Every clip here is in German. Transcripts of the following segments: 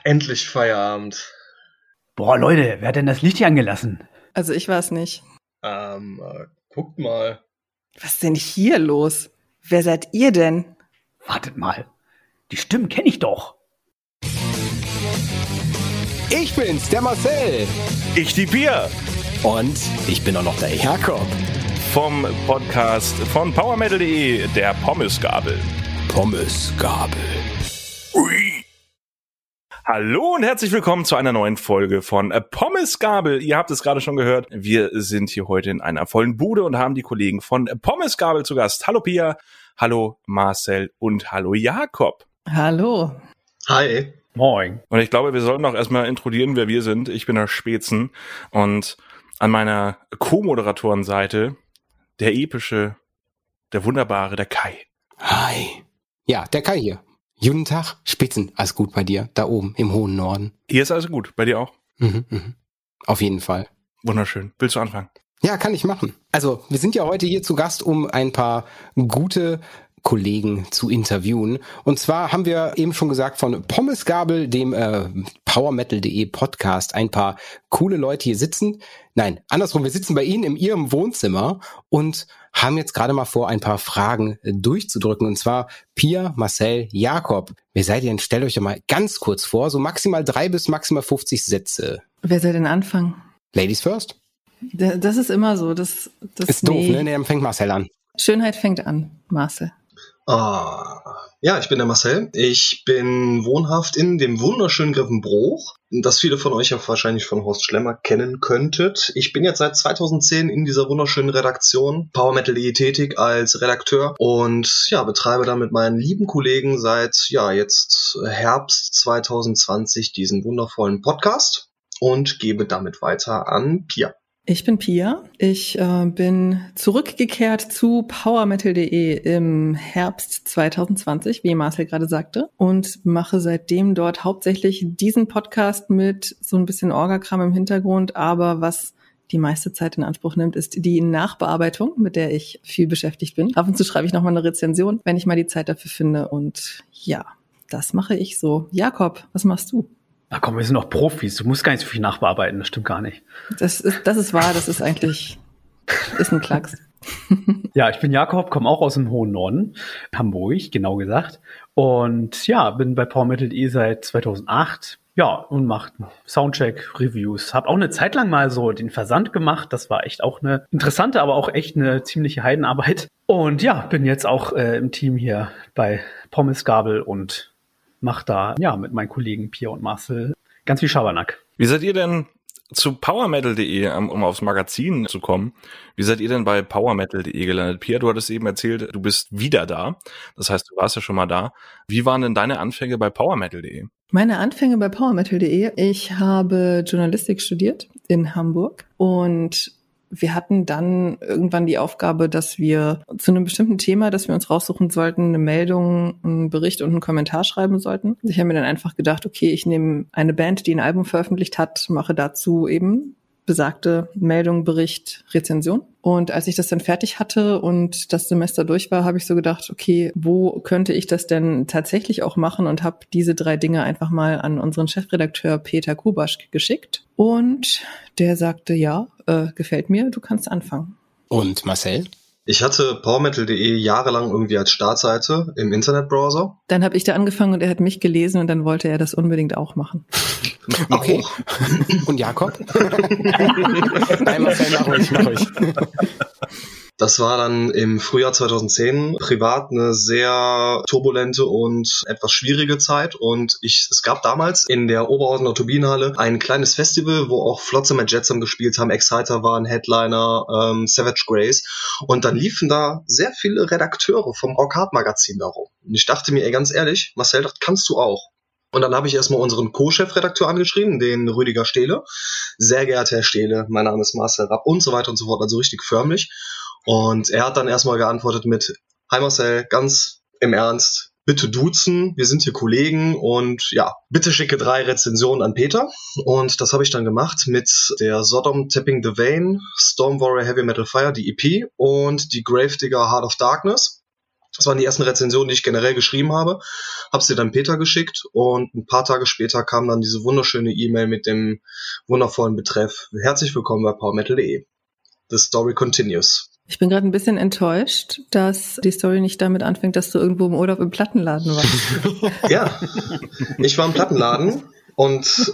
Endlich Feierabend. Boah, Leute, wer hat denn das Licht hier angelassen? Also ich war es nicht. Guckt mal. Was ist denn hier los? Wer seid ihr denn? Wartet mal, die Stimmen kenne ich doch. Ich bin's, der Marcel. Ich die Pia. Und ich bin auch noch der Jakob. Vom Podcast von PowerMetal.de, der Pommesgabel. Pommesgabel. Ui. Hallo und herzlich willkommen zu einer neuen Folge von Pommesgabel. Ihr habt es gerade schon gehört, wir sind hier heute in einer vollen Bude und haben die Kollegen von Pommesgabel zu Gast. Hallo Pia, hallo Marcel und hallo Jakob. Hallo. Hi. Moin. Und ich glaube, wir sollten auch erstmal introduzieren, wer wir sind. Ich bin der Spätzen und an meiner Co-Moderatorenseite der epische, der wunderbare, der Kai. Hi. Ja, der Kai hier. Guten Tag, Spitzen. Alles gut bei dir, da oben im hohen Norden. Hier ist alles gut, bei dir auch? Auf jeden Fall. Wunderschön. Willst du anfangen? Ja, kann ich machen. Also, wir sind ja heute hier zu Gast, um ein paar gute Kollegen zu interviewen. Und zwar haben wir eben schon gesagt von Pommesgabel, dem PowerMetal.de Podcast, ein paar coole Leute hier sitzen. Nein, andersrum, wir sitzen bei Ihnen in Ihrem Wohnzimmer und haben jetzt gerade mal vor, ein paar Fragen durchzudrücken. Und zwar Pia, Marcel, Jakob. Wer seid ihr denn? Stellt euch doch mal ganz kurz vor, so maximal 3 bis maximal 50 Sätze. Wer soll denn anfangen? Ladies first? Das ist immer so. Das ist doof, ne? Nee, dann fängt Marcel an. Schönheit fängt an, Marcel. Ja, ich bin der Marcel. Ich bin wohnhaft in dem wunderschönen Grevenbroich, das viele von euch auch wahrscheinlich von Horst Schlemmer kennen könntet. Ich bin jetzt seit 2010 in dieser wunderschönen Redaktion PowerMetal.de tätig als Redakteur und ja, betreibe da mit meinen lieben Kollegen seit jetzt Herbst 2020 diesen wundervollen Podcast und gebe damit weiter an Pia. Ich bin Pia. Ich bin zurückgekehrt zu PowerMetal.de im Herbst 2020, wie Marcel gerade sagte, und mache seitdem dort hauptsächlich diesen Podcast mit so ein bisschen Orga-Kram im Hintergrund, aber was die meiste Zeit in Anspruch nimmt, ist die Nachbearbeitung, mit der ich viel beschäftigt bin. Ab und zu schreibe ich nochmal eine Rezension, wenn ich mal die Zeit dafür finde, und ja, das mache ich so. Jakob, was machst du? Na komm, wir sind doch Profis. Du musst gar nicht so viel nachbearbeiten, das stimmt gar nicht. Das ist wahr, das ist eigentlich ein Klacks. Ja, ich bin Jakob, komme auch aus dem hohen Norden, Hamburg, genau gesagt. Und ja, bin bei PowerMetal.de seit 2008. Ja, und mache Soundcheck, Reviews. Hab auch eine Zeit lang mal so den Versand gemacht. Das war echt auch eine interessante, aber auch echt eine ziemliche Heidenarbeit. Und ja, bin jetzt auch im Team hier bei Pommesgabel und mache da mit meinen Kollegen Pia und Marcel ganz viel Schabernack. Wie seid ihr denn zu PowerMetal.de, um aufs Magazin zu kommen, wie seid ihr denn bei PowerMetal.de gelandet? Pia, du hattest eben erzählt, du bist wieder da. Das heißt, du warst ja schon mal da. Wie waren denn deine Anfänge bei PowerMetal.de? Meine Anfänge bei PowerMetal.de, ich habe Journalistik studiert in Hamburg und wir hatten dann irgendwann die Aufgabe, dass wir zu einem bestimmten Thema, das wir uns raussuchen sollten, eine Meldung, einen Bericht und einen Kommentar schreiben sollten. Ich habe mir dann einfach gedacht, okay, ich nehme eine Band, die ein Album veröffentlicht hat, mache dazu eben besagte Meldung, Bericht, Rezension. Und als ich das dann fertig hatte und das Semester durch war, habe ich so gedacht, okay, wo könnte ich das denn tatsächlich auch machen, und habe diese 3 Dinge einfach mal an unseren Chefredakteur Peter Kubasch geschickt. Und der sagte, ja, gefällt mir, du kannst anfangen. Und Marcel? Ich hatte PowerMetal.de jahrelang irgendwie als Startseite im Internetbrowser. Dann habe ich da angefangen und er hat mich gelesen und dann wollte er das unbedingt auch machen. Okay. Und Jakob? Nein, Marcel, mach ruhig. Das war dann im Frühjahr 2010 privat eine sehr turbulente und etwas schwierige Zeit, und es gab damals in der Oberhausener Turbinenhalle ein kleines Festival, wo auch Flotsam and Jetsam gespielt haben, Exciter waren Headliner, Savage Grace, und dann liefen da sehr viele Redakteure vom Rock Hard Magazin darum. Und ich dachte mir, ganz ehrlich, Marcel, das kannst du auch. Und dann habe ich erstmal unseren Co-Chefredakteur angeschrieben, den Rüdiger Stehle. Sehr geehrter Herr Stehle, mein Name ist Marcel Rapp und so weiter und so fort, also richtig förmlich. Und er hat dann erstmal geantwortet mit: Hi Marcel, ganz im Ernst, bitte duzen, wir sind hier Kollegen, und ja, bitte schicke 3 Rezensionen an Peter. Und das habe ich dann gemacht mit der Sodom Tapping the Vein, Storm Warrior Heavy Metal Fire, die EP, und die Gravedigger Heart of Darkness. Das waren die ersten Rezensionen, die ich generell geschrieben habe. Habe sie dann Peter geschickt und ein paar Tage später kam dann diese wunderschöne E-Mail mit dem wundervollen Betreff: Herzlich willkommen bei PowerMetal.de. The story continues. Ich bin gerade ein bisschen enttäuscht, dass die Story nicht damit anfängt, dass du irgendwo im Urlaub im Plattenladen warst. Ja, ich war im Plattenladen und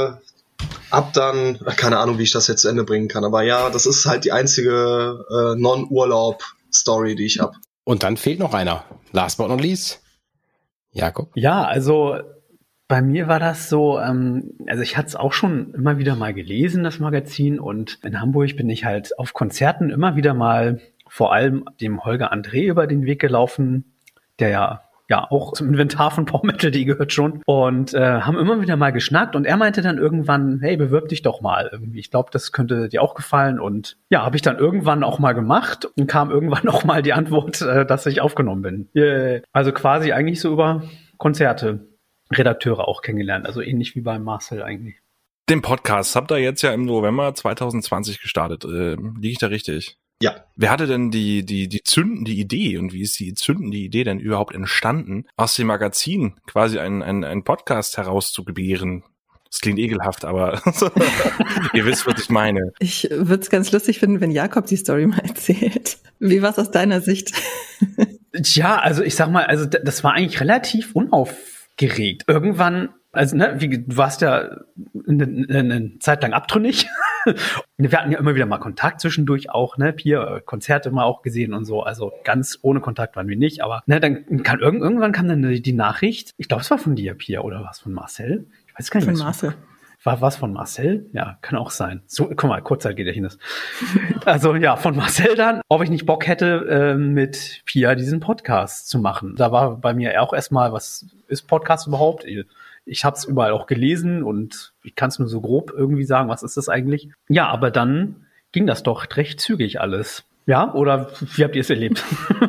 hab dann, keine Ahnung, wie ich das jetzt zu Ende bringen kann, aber ja, das ist halt die einzige Non-Urlaub-Story, die ich habe. Und dann fehlt noch einer. Last but not least, Jakob. Ja, also bei mir war das so, also ich hatte es auch schon immer wieder mal gelesen, das Magazin, und in Hamburg bin ich halt auf Konzerten immer wieder mal vor allem dem Holger André über den Weg gelaufen, der ja auch zum Inventar von PowerMetal.de gehört schon, und haben immer wieder mal geschnackt, und er meinte dann irgendwann, hey, bewirb dich doch mal irgendwie. Ich glaube, das könnte dir auch gefallen, und ja, habe ich dann irgendwann auch mal gemacht und kam irgendwann auch mal die Antwort, dass ich aufgenommen bin. Yeah. Also quasi eigentlich so über Konzerte Redakteure auch kennengelernt, also ähnlich wie bei Marcel eigentlich. Den Podcast habt ihr jetzt ja im November 2020 gestartet. Liege ich da richtig? Ja. Wer hatte denn die zündende Idee, und wie ist die zündende Idee denn überhaupt entstanden, aus dem Magazin quasi einen Podcast herauszugebären? Das klingt ekelhaft, aber ihr wisst, was ich meine. Ich würde es ganz lustig finden, wenn Jakob die Story mal erzählt. Wie war es aus deiner Sicht? Tja, also ich sag mal, also das war eigentlich relativ unaufgeregt. Irgendwann, also du warst ja eine Zeit lang abtrünnig. Wir hatten ja immer wieder mal Kontakt zwischendurch auch, Hier Konzerte mal auch gesehen und so. Also ganz ohne Kontakt waren wir nicht, aber dann irgendwann kam dann die Nachricht. Ich glaube, es war von dir, Pia, oder was von Marcel? Ich weiß gar nicht. Von Marcel. War was von Marcel? Ja, kann auch sein. So, guck mal, Kurzzeitgedächtnis. Also ja, von Marcel dann, ob ich nicht Bock hätte, mit Pia diesen Podcast zu machen. Da war bei mir auch erstmal, was ist Podcast überhaupt? Ich habe es überall auch gelesen und ich kann es nur so grob irgendwie sagen, was ist das eigentlich? Ja, aber dann ging das doch recht zügig alles. Ja, oder wie habt ihr es erlebt?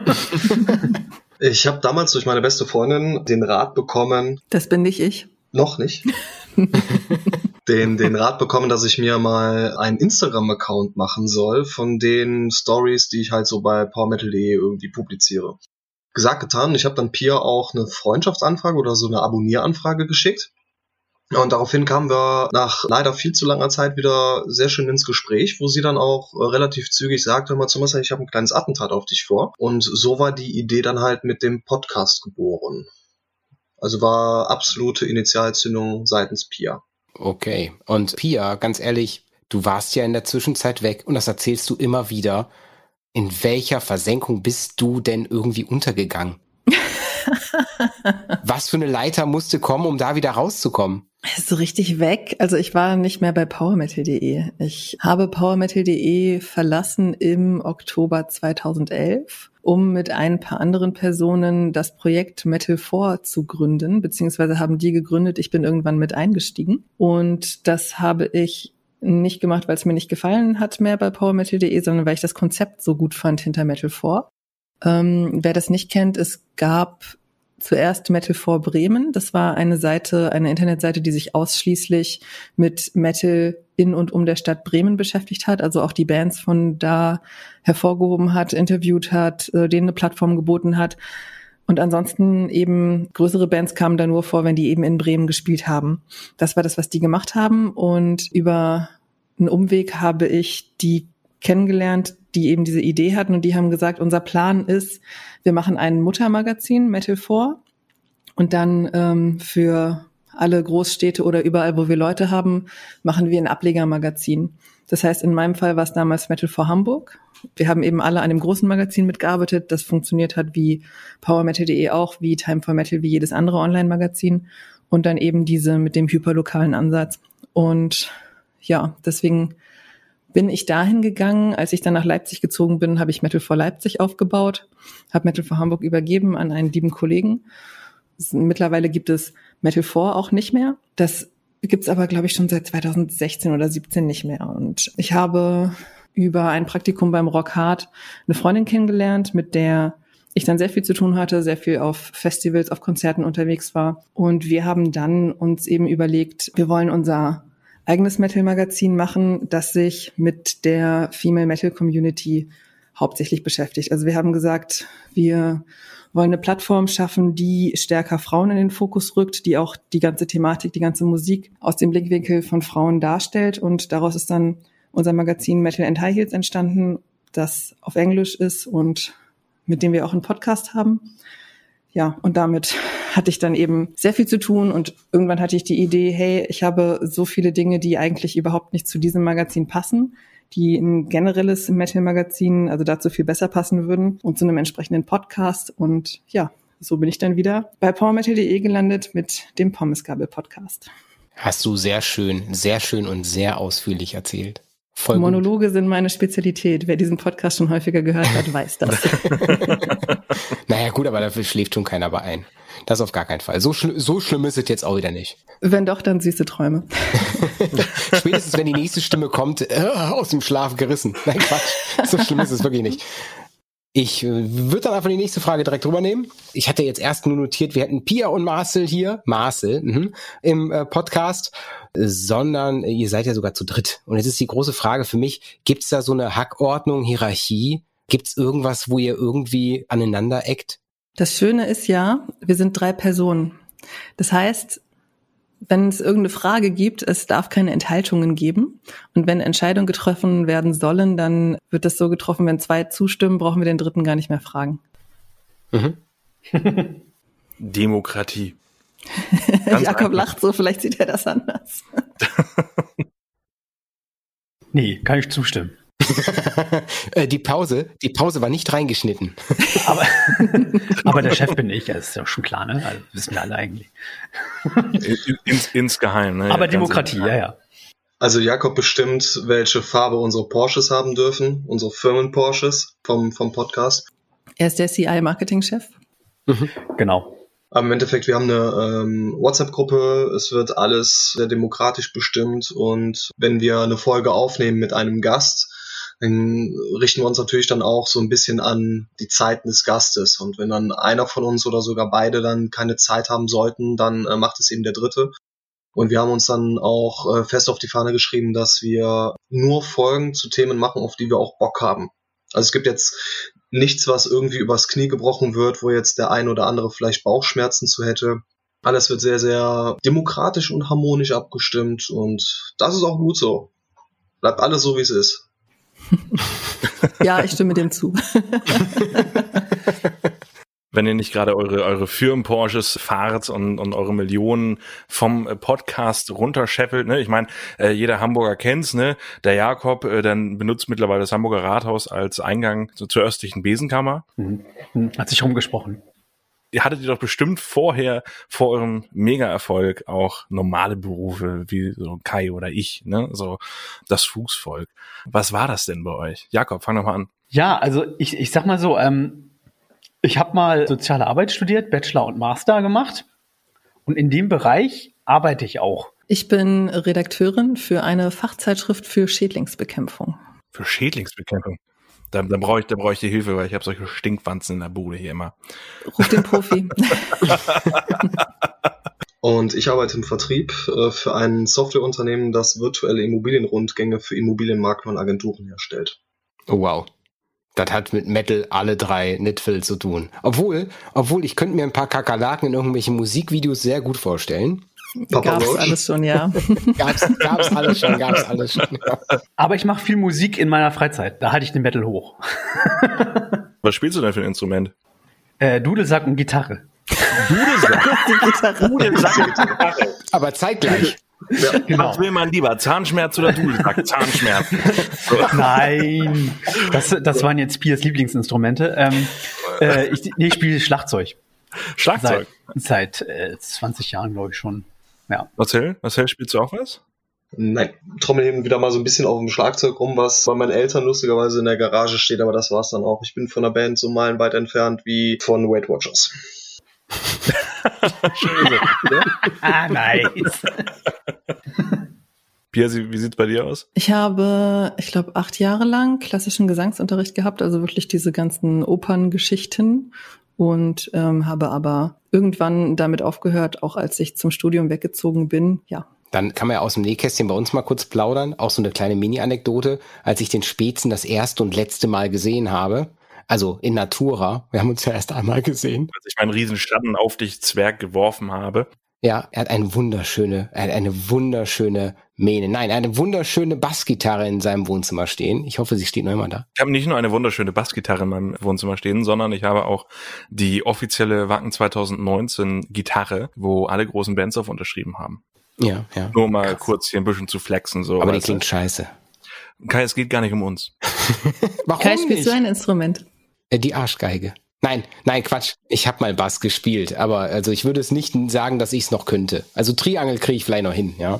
Ich habe damals durch meine beste Freundin den Rat bekommen. Das bin nicht ich. Noch nicht. den Rat bekommen, dass ich mir mal einen Instagram-Account machen soll von den Stories, die ich halt so bei PowerMetal.de irgendwie publiziere. Gesagt, getan. Ich habe dann Pia auch eine Freundschaftsanfrage oder so eine Abonnieranfrage geschickt. Und daraufhin kamen wir nach leider viel zu langer Zeit wieder sehr schön ins Gespräch, wo sie dann auch relativ zügig sagte, hör mal, Thomas, ich habe ein kleines Attentat auf dich vor. Und so war die Idee dann halt mit dem Podcast geboren. Also war absolute Initialzündung seitens Pia. Okay. Und Pia, ganz ehrlich, du warst ja in der Zwischenzeit weg und das erzählst du immer wieder. In welcher Versenkung bist du denn irgendwie untergegangen? Was für eine Leiter musste kommen, um da wieder rauszukommen? So richtig weg. Also ich war nicht mehr bei PowerMetal.de. Ich habe PowerMetal.de verlassen im Oktober 2011, um mit ein paar anderen Personen das Projekt Metal4 zu gründen, beziehungsweise haben die gegründet. Ich bin irgendwann mit eingestiegen und das habe ich nicht gemacht, weil es mir nicht gefallen hat mehr bei PowerMetal.de, sondern weil ich das Konzept so gut fand hinter Metal4. Wer das nicht kennt, es gab zuerst Metal4 Bremen. Das war eine Internetseite, die sich ausschließlich mit Metal in und um der Stadt Bremen beschäftigt hat, also auch die Bands von da hervorgehoben hat, interviewt hat, denen eine Plattform geboten hat. Und ansonsten eben größere Bands kamen da nur vor, wenn die eben in Bremen gespielt haben. Das war das, was die gemacht haben. Und über einen Umweg habe ich die kennengelernt, die eben diese Idee hatten. Und die haben gesagt, unser Plan ist, wir machen ein Muttermagazin, Metal4. Und dann für alle Großstädte oder überall, wo wir Leute haben, machen wir ein Ablegermagazin. Das heißt, in meinem Fall war es damals Metal4 Hamburg. Wir haben eben alle an dem großen Magazin mitgearbeitet, das funktioniert hat wie PowerMetal.de auch, wie Time for Metal, wie jedes andere Online-Magazin und dann eben diese mit dem hyperlokalen Ansatz. Und ja, deswegen bin ich dahin gegangen. Als ich dann nach Leipzig gezogen bin, habe ich Metal4 Leipzig aufgebaut, habe Metal4 Hamburg übergeben an einen lieben Kollegen. Mittlerweile gibt es Metal4 auch nicht mehr. Das gibt's aber, glaube ich, schon seit 2016 oder 17 nicht mehr. Und ich habe über ein Praktikum beim Rock Hard eine Freundin kennengelernt, mit der ich dann sehr viel zu tun hatte, sehr viel auf Festivals, auf Konzerten unterwegs war. Und wir haben dann uns eben überlegt, wir wollen unser eigenes Metal-Magazin machen, das sich mit der Female Metal Community hauptsächlich beschäftigt. Also wir haben gesagt, wir wollen eine Plattform schaffen, die stärker Frauen in den Fokus rückt, die auch die ganze Thematik, die ganze Musik aus dem Blickwinkel von Frauen darstellt. Und daraus ist dann unser Magazin Metal and High Heels entstanden, das auf Englisch ist und mit dem wir auch einen Podcast haben. Ja, und damit hatte ich dann eben sehr viel zu tun und irgendwann hatte ich die Idee, hey, ich habe so viele Dinge, die eigentlich überhaupt nicht zu diesem Magazin passen, die ein generelles Metal-Magazin, also dazu viel besser passen würden und zu einem entsprechenden Podcast. Und ja, so bin ich dann wieder bei PowerMetal.de gelandet mit dem Pommesgabel-Podcast. Hast du sehr schön und sehr ausführlich erzählt. Voll Monologe sind meine Spezialität. Wer diesen Podcast schon häufiger gehört hat, weiß das. Naja gut, aber dafür schläft schon keiner bei ein. Das auf gar keinen Fall. So schlimm ist es jetzt auch wieder nicht. Wenn doch, dann süße Träume. Spätestens, wenn die nächste Stimme kommt, aus dem Schlaf gerissen. Nein, Quatsch. So schlimm ist es wirklich nicht. Ich würde dann einfach die nächste Frage direkt rübernehmen. Ich hatte jetzt erst nur notiert, wir hätten Pia und Marcel hier, im Podcast, sondern ihr seid ja sogar zu dritt. Und jetzt ist die große Frage für mich, gibt es da so eine Hackordnung, Hierarchie? Gibt es irgendwas, wo ihr irgendwie aneinander eckt? Das Schöne ist ja, wir sind 3 Personen. Das heißt, wenn es irgendeine Frage gibt, es darf keine Enthaltungen geben. Und wenn Entscheidungen getroffen werden sollen, dann wird das so getroffen, wenn 2 zustimmen, brauchen wir den dritten gar nicht mehr fragen. Mhm. Demokratie. Jakob lacht so, vielleicht sieht er das anders. Nee, kann ich zustimmen. Die Pause war nicht reingeschnitten. Aber der Chef bin ich, das ist ja schon klar, ne? Also wissen wir alle eigentlich. Insgeheim, ne? Aber Demokratie, ja. Also Jakob bestimmt, welche Farbe unsere Porsches haben dürfen, unsere Firmen-Porsches vom Podcast. Er ist der CI-Marketing-Chef. Genau. Aber im Endeffekt, wir haben eine WhatsApp-Gruppe, es wird alles sehr demokratisch bestimmt und wenn wir eine Folge aufnehmen mit einem Gast, dann richten wir uns natürlich dann auch so ein bisschen an die Zeiten des Gastes. Und wenn dann einer von uns oder sogar beide dann keine Zeit haben sollten, dann macht es eben der Dritte. Und wir haben uns dann auch fest auf die Fahne geschrieben, dass wir nur Folgen zu Themen machen, auf die wir auch Bock haben. Also es gibt jetzt nichts, was irgendwie übers Knie gebrochen wird, wo jetzt der ein oder andere vielleicht Bauchschmerzen zu hätte. Alles wird sehr, sehr demokratisch und harmonisch abgestimmt und das ist auch gut so. Bleibt alles so, wie es ist. Ja, ich stimme dem zu. Wenn ihr nicht gerade eure Firmen-Porsches fahrt und eure Millionen vom Podcast runterscheffelt, ne? Ich meine, jeder Hamburger kennt's, ne? Der Jakob, dann benutzt mittlerweile das Hamburger Rathaus als Eingang zur östlichen Besenkammer. Hat sich rumgesprochen. Ihr hattet doch bestimmt vorher, vor eurem Mega-Erfolg, auch normale Berufe, wie so Kai oder ich, ne? So das Fußvolk. Was war das denn bei euch? Jakob, fang doch mal an. Ja, also ich sag mal so, ich habe mal soziale Arbeit studiert, Bachelor und Master gemacht und in dem Bereich arbeite ich auch. Ich bin Redakteurin für eine Fachzeitschrift für Schädlingsbekämpfung. Für Schädlingsbekämpfung? Da brauche ich die Hilfe, weil ich habe solche Stinkwanzen in der Bude hier immer. Ruf den Profi. Und ich arbeite im Vertrieb für ein Softwareunternehmen, das virtuelle Immobilienrundgänge für Immobilienmakler und Agenturen herstellt. Oh, wow. Das hat mit Metal alle 3 nicht viel zu tun. Obwohl ich könnte mir ein paar Kakerlaken in irgendwelchen Musikvideos sehr gut vorstellen. Gab's alles schon, ja. Gab's alles schon. Ja. Aber ich mache viel Musik in meiner Freizeit. Da halte ich den Metal hoch. Was spielst du denn für ein Instrument? Dudelsack und Gitarre. Dudelsack und Gitarre. Aber zeitgleich. Ja. Genau. Was will man lieber? Zahnschmerz oder Dudelsack? Zahnschmerz. So. Nein, das waren jetzt Piers Lieblingsinstrumente. Ich spiele Schlagzeug. Schlagzeug? Seit 20 Jahren, glaube ich schon. Ja. Marcel, spielst du auch was? Nein, trommeln wieder mal so ein bisschen auf dem Schlagzeug rum, was bei meinen Eltern lustigerweise in der Garage steht, aber das war's dann auch. Ich bin von der Band so meilenweit entfernt wie von Weight Watchers. Nice. Pia, wie sieht's bei dir aus? Ich habe, 8 Jahre lang klassischen Gesangsunterricht gehabt, also wirklich diese ganzen Operngeschichten und habe aber irgendwann damit aufgehört, auch als ich zum Studium weggezogen bin. Ja, Dann kann man ja aus dem Nähkästchen bei uns mal kurz plaudern. Auch so eine kleine Mini-Anekdote. Als ich den Spätzen das erste und letzte Mal gesehen habe, also in Natura, wir haben uns ja erst einmal gesehen. Als ich meinen riesen Schatten auf dich, Zwerg, geworfen habe. Ja, er hat eine wunderschöne Mähne. Nein, eine wunderschöne Bassgitarre in seinem Wohnzimmer stehen. Ich hoffe, sie steht noch immer da. Ich habe nicht nur eine wunderschöne Bassgitarre in meinem Wohnzimmer stehen, sondern ich habe auch die offizielle Wacken 2019 Gitarre, wo alle großen Bands auf unterschrieben haben. Ja. Nur mal kurz hier ein bisschen zu flexen. So, aber die klingt scheiße. Kai, es geht gar nicht um uns. Warum Kai, spielst nicht? du ein Instrument? Die Arschgeige. Nein, Quatsch. Ich habe mal Bass gespielt, aber also ich würde es nicht sagen, dass ich es noch könnte. Also Triangel kriege ich vielleicht noch hin, ja.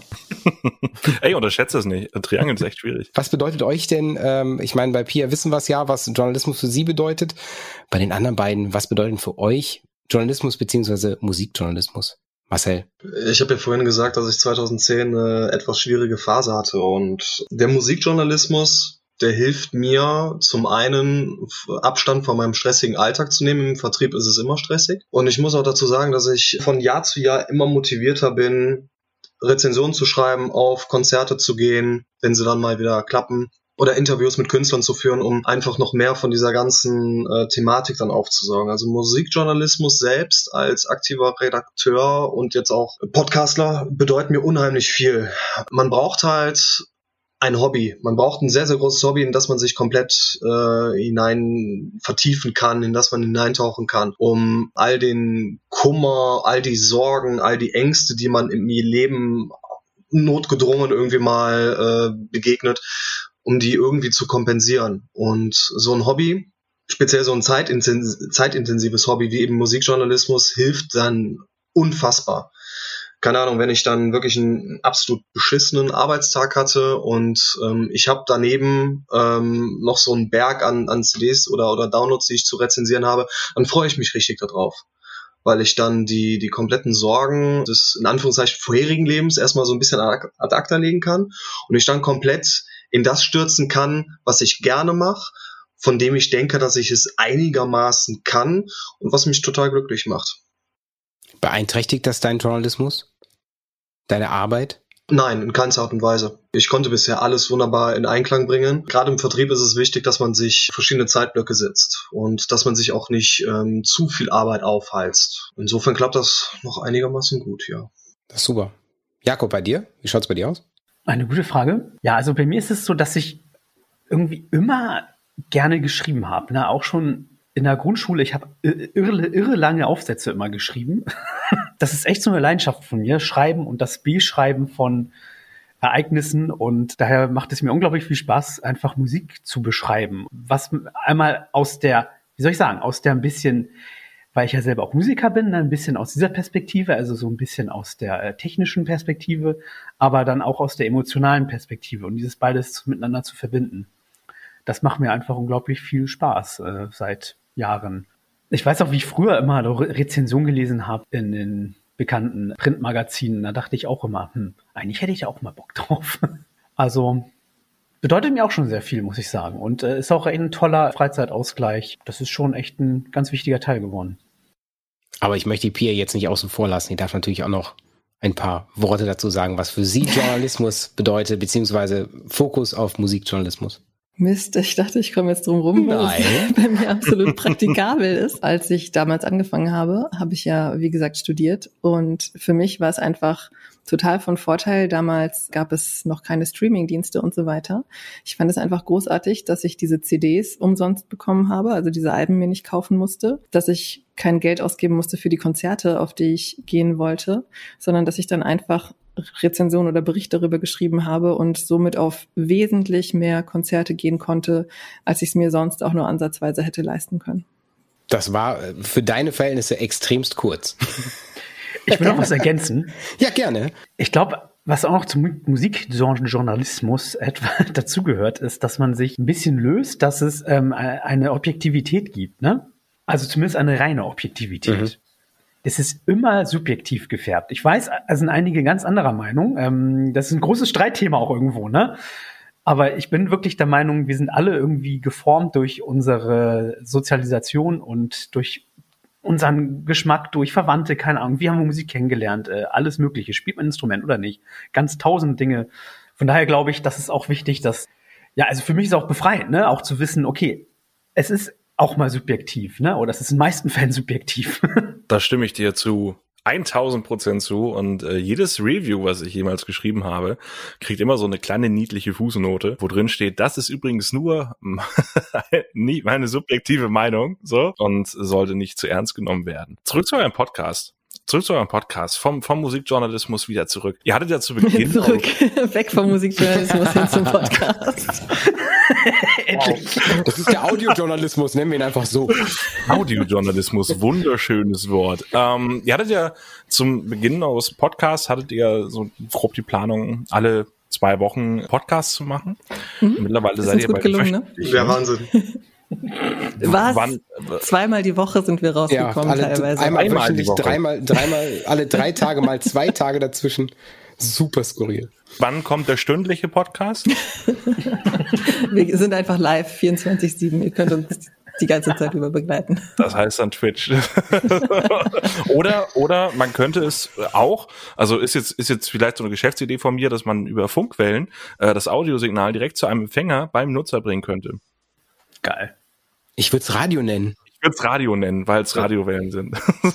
Ey, unterschätze es nicht. Triangel ist echt schwierig. Was bedeutet euch denn, ich meine, bei Pia wissen wir es ja, was Journalismus für sie bedeutet. Bei den anderen beiden, was bedeutet für euch Journalismus bzw. Musikjournalismus? Marcel? Ich habe ja vorhin gesagt, dass ich 2010 eine etwas schwierige Phase hatte und der Musikjournalismus, der hilft mir zum einen Abstand von meinem stressigen Alltag zu nehmen. Im Vertrieb ist es immer stressig. Und ich muss auch dazu sagen, dass ich von Jahr zu Jahr immer motivierter bin, Rezensionen zu schreiben, auf Konzerte zu gehen, wenn sie dann mal wieder klappen. Oder Interviews mit Künstlern zu führen, um einfach noch mehr von dieser ganzen Thematik dann aufzusaugen. Also Musikjournalismus selbst als aktiver Redakteur und jetzt auch Podcastler bedeutet mir unheimlich viel. Man braucht halt ein Hobby. Man braucht ein sehr, sehr großes Hobby, in das man sich komplett hinein vertiefen kann, in das man hineintauchen kann, um all den Kummer, all die Sorgen, all die Ängste, die man im Leben notgedrungen irgendwie mal begegnet, um die irgendwie zu kompensieren. Und so ein Hobby, speziell so ein zeitintensives Hobby wie eben Musikjournalismus, hilft dann unfassbar. Keine Ahnung, wenn ich dann wirklich einen absolut beschissenen Arbeitstag hatte und ich habe daneben noch so einen Berg an CDs oder Downloads, die ich zu rezensieren habe, dann freue ich mich richtig darauf, weil ich dann die kompletten Sorgen des in Anführungszeichen vorherigen Lebens erstmal so ein bisschen ad acta legen kann und ich dann komplett in das stürzen kann, was ich gerne mache, von dem ich denke, dass ich es einigermaßen kann und was mich total glücklich macht. Beeinträchtigt das deinen Journalismus? Deine Arbeit? Nein, in keiner Art und Weise. Ich konnte bisher alles wunderbar in Einklang bringen. Gerade im Vertrieb ist es wichtig, dass man sich verschiedene Zeitblöcke setzt und dass man sich auch nicht zu viel Arbeit aufheizt. Insofern klappt das noch einigermaßen gut, ja. Das ist super. Jakob, bei dir? Wie schaut's bei dir aus? Eine gute Frage. Ja, also bei mir ist es so, dass ich irgendwie immer gerne geschrieben habe. Ne? Auch schon in der Grundschule. Ich habe irre lange Aufsätze immer geschrieben. Das ist echt so eine Leidenschaft von mir, Schreiben und das Beschreiben von Ereignissen. Und daher macht es mir unglaublich viel Spaß, einfach Musik zu beschreiben. Was einmal aus der, wie soll ich sagen, aus der ein bisschen, weil ich ja selber auch Musiker bin, ein bisschen aus dieser Perspektive, also so ein bisschen aus der technischen Perspektive, aber dann auch aus der emotionalen Perspektive und dieses beides miteinander zu verbinden. Das macht mir einfach unglaublich viel Spaß seit Jahren. Ich weiß auch, wie ich früher immer Rezensionen gelesen habe in den bekannten Printmagazinen. Da dachte ich auch immer, eigentlich hätte ich auch mal Bock drauf. Also bedeutet mir auch schon sehr viel, muss ich sagen. Und ist auch ein toller Freizeitausgleich. Das ist schon echt ein ganz wichtiger Teil geworden. Aber ich möchte die Pia jetzt nicht außen vor lassen. Die darf natürlich auch noch ein paar Worte dazu sagen, was für sie Journalismus bedeutet, beziehungsweise Fokus auf Musikjournalismus. Mist, ich dachte, ich komme jetzt drum rum, weil es bei mir absolut praktikabel ist. Als ich damals angefangen habe, habe ich ja, wie gesagt, studiert. Und für mich war es einfach total von Vorteil. Damals gab es noch keine Streamingdienste und so weiter. Ich fand es einfach großartig, dass ich diese CDs umsonst bekommen habe, also diese Alben mir nicht kaufen musste, dass ich kein Geld ausgeben musste für die Konzerte, auf die ich gehen wollte, sondern dass ich dann einfach Rezensionen oder Berichte darüber geschrieben habe und somit auf wesentlich mehr Konzerte gehen konnte, als ich es mir sonst auch nur ansatzweise hätte leisten können. Das war für deine Verhältnisse extremst kurz. Ich will noch was ergänzen. Ja, gerne. Ich glaube, was auch noch zum Musikjournalismus etwa dazugehört, ist, dass man sich ein bisschen löst, dass es eine Objektivität gibt, ne? Also zumindest eine reine Objektivität. Mhm. Es ist immer subjektiv gefärbt. Ich weiß, da sind einige ganz anderer Meinung. Das ist ein großes Streitthema auch irgendwo, ne? Aber ich bin wirklich der Meinung, wir sind alle irgendwie geformt durch unsere Sozialisation und durch unseren Geschmack durch Verwandte, keine Ahnung, wie haben wir Musik kennengelernt, alles Mögliche. Spielt man ein Instrument oder nicht? Ganz tausend Dinge. Von daher glaube ich, das ist auch wichtig, dass, ja, also für mich ist es auch befreiend, ne, auch zu wissen, okay, es ist auch mal subjektiv, ne, oder es ist in den meisten Fällen subjektiv. Da stimme ich dir zu 1000% zu und jedes Review, was ich jemals geschrieben habe, kriegt immer so eine kleine niedliche Fußnote, wo drin steht, das ist übrigens nur meine subjektive Meinung, so, und sollte nicht zu ernst genommen werden. Zurück zu eurem Podcast. Vom Musikjournalismus wieder zurück. Ihr hattet ja zu Beginn... Weg vom Musikjournalismus hin zum Podcast. Endlich. Das ist der Audiojournalismus, nennen wir ihn einfach so. Audiojournalismus, wunderschönes Wort. Ihr hattet ja zum Beginn eures Podcasts, hattet ihr so grob die Planung, alle 2 Wochen Podcasts zu machen. Mittlerweile seid ihr bei gelungen, ne? Ja, Wahnsinn. Was? 2-mal die Woche sind wir rausgekommen, teilweise. Einmal Einmal die wöchentlich, Woche. dreimal, alle 3 Tage mal 2 Tage dazwischen. Super skurril. Wann kommt der stündliche Podcast? Wir sind einfach live 24/7. Ihr könnt uns die ganze Zeit über begleiten. Das heißt dann Twitch. oder man könnte es auch, also ist jetzt vielleicht so eine Geschäftsidee von mir, dass man über Funkwellen das Audiosignal direkt zu einem Empfänger beim Nutzer bringen könnte. Geil. Ich würde es Radio nennen. Ich würde es Radio nennen, weil es Radiowellen sind.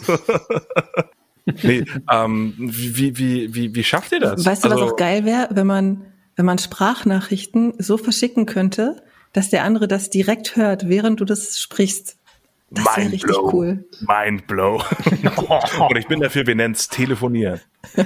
Nee, wie schafft ihr das? Weißt du, was auch geil wäre, wenn man Sprachnachrichten so verschicken könnte, dass der andere das direkt hört, während du das sprichst. Das wäre richtig cool. Mindblow. Und ich bin dafür, wir nennen es Telefonieren.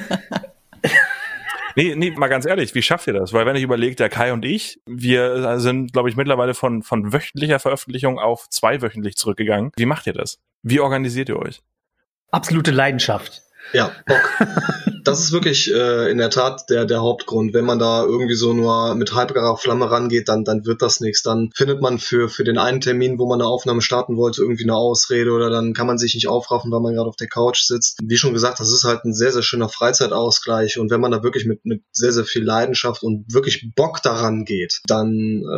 Nee, mal ganz ehrlich, wie schafft ihr das? Weil wenn ich überlege, der Kai und ich, wir sind, glaube ich, mittlerweile von wöchentlicher Veröffentlichung auf 2-wöchentlich zurückgegangen. Wie macht ihr das? Wie organisiert ihr euch? Absolute Leidenschaft. Ja, Bock. Das ist wirklich in der Tat der Hauptgrund. Wenn man da irgendwie so nur mit halbgarer Flamme rangeht, dann wird das nichts. Dann findet man für den einen Termin, wo man eine Aufnahme starten wollte, irgendwie eine Ausrede oder dann kann man sich nicht aufraffen, weil man gerade auf der Couch sitzt. Wie schon gesagt, das ist halt ein sehr, sehr schöner Freizeitausgleich und wenn man da wirklich mit sehr, sehr viel Leidenschaft und wirklich Bock daran geht, dann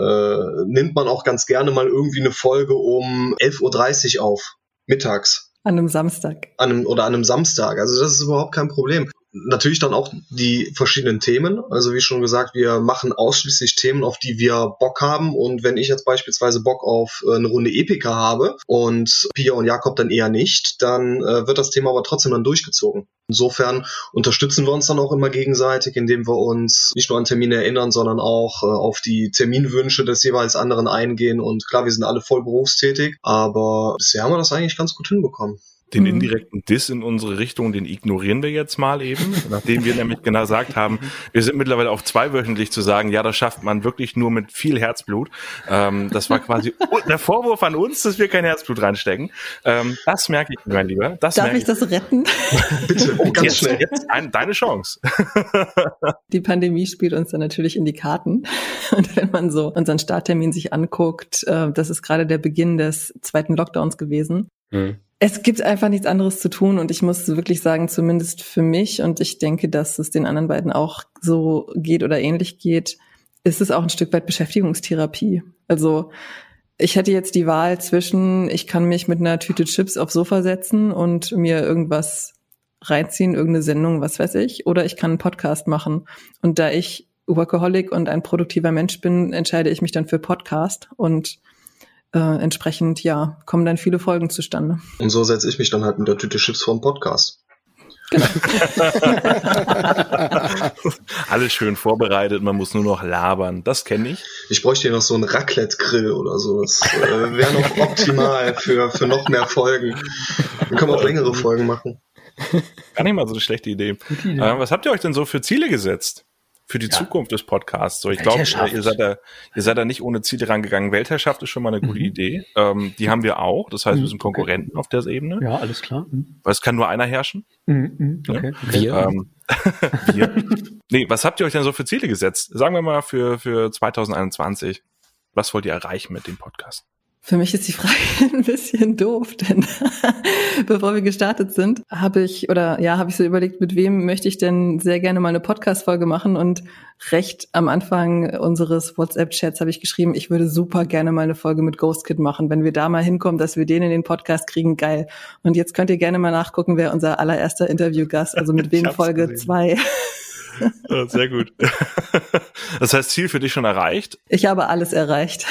nimmt man auch ganz gerne mal irgendwie eine Folge um 11:30 Uhr auf, mittags. An einem Samstag. An einem Samstag. Also das ist überhaupt kein Problem. Natürlich dann auch die verschiedenen Themen. Also wie schon gesagt, wir machen ausschließlich Themen, auf die wir Bock haben. Und wenn ich jetzt beispielsweise Bock auf eine Runde Epica habe und Pia und Jakob dann eher nicht, dann wird das Thema aber trotzdem dann durchgezogen. Insofern unterstützen wir uns dann auch immer gegenseitig, indem wir uns nicht nur an Termine erinnern, sondern auch auf die Terminwünsche des jeweils anderen eingehen. Und klar, wir sind alle voll berufstätig, aber bisher haben wir das eigentlich ganz gut hinbekommen. Den indirekten Diss in unsere Richtung, den ignorieren wir jetzt mal eben, nachdem wir nämlich genau gesagt haben, wir sind mittlerweile auf 2-wöchentlich zu sagen, ja, das schafft man wirklich nur mit viel Herzblut. Das war quasi der Vorwurf an uns, dass wir kein Herzblut reinstecken. Das merke ich, mein Lieber. Darf ich das retten? Bitte, ganz schnell. Jetzt deine Chance. Die Pandemie spielt uns dann natürlich in die Karten. Und wenn man so unseren Starttermin sich anguckt, das ist gerade der Beginn des 2. Lockdowns gewesen. Es gibt einfach nichts anderes zu tun und ich muss wirklich sagen, zumindest für mich und ich denke, dass es den anderen beiden auch so geht oder ähnlich geht, ist es auch ein Stück weit Beschäftigungstherapie. Also ich hätte jetzt die Wahl zwischen, ich kann mich mit einer Tüte Chips aufs Sofa setzen und mir irgendwas reinziehen, irgendeine Sendung, was weiß ich, oder ich kann einen Podcast machen. Und da ich Workaholic und ein produktiver Mensch bin, entscheide ich mich dann für Podcast und entsprechend, ja, kommen dann viele Folgen zustande. Und so setze ich mich dann halt mit der Tüte Chips vor dem Podcast. Genau. Alles schön vorbereitet, man muss nur noch labern. Das kenne ich. Ich bräuchte hier noch so einen Raclette-Grill oder so. Das wäre noch optimal für noch mehr Folgen. Dann können wir auch längere Folgen machen. Gar nicht mal so eine schlechte Idee. Was habt ihr euch denn so für Ziele gesetzt? Für die Zukunft des Podcasts. So, ich glaube, ihr seid da nicht ohne Ziele rangegangen. Weltherrschaft ist schon mal eine gute Idee. Die haben wir auch. Das heißt, wir sind Konkurrenten auf der Ebene. Ja, alles klar. Weil es kann nur einer herrschen. Okay. Wir. Nee, was habt ihr euch denn so für Ziele gesetzt? Sagen wir mal für 2021. Was wollt ihr erreichen mit dem Podcast? Für mich ist die Frage ein bisschen doof, denn bevor wir gestartet sind, habe ich so überlegt, mit wem möchte ich denn sehr gerne mal eine Podcast-Folge machen, und recht am Anfang unseres WhatsApp-Chats habe ich geschrieben, ich würde super gerne mal eine Folge mit Ghostkid machen. Wenn wir da mal hinkommen, dass wir den in den Podcast kriegen, geil. Und jetzt könnt ihr gerne mal nachgucken, wer unser allererster Interviewgast, also mit wem Folge 2. Ja, sehr gut. Das heißt, Ziel für dich schon erreicht? Ich habe alles erreicht.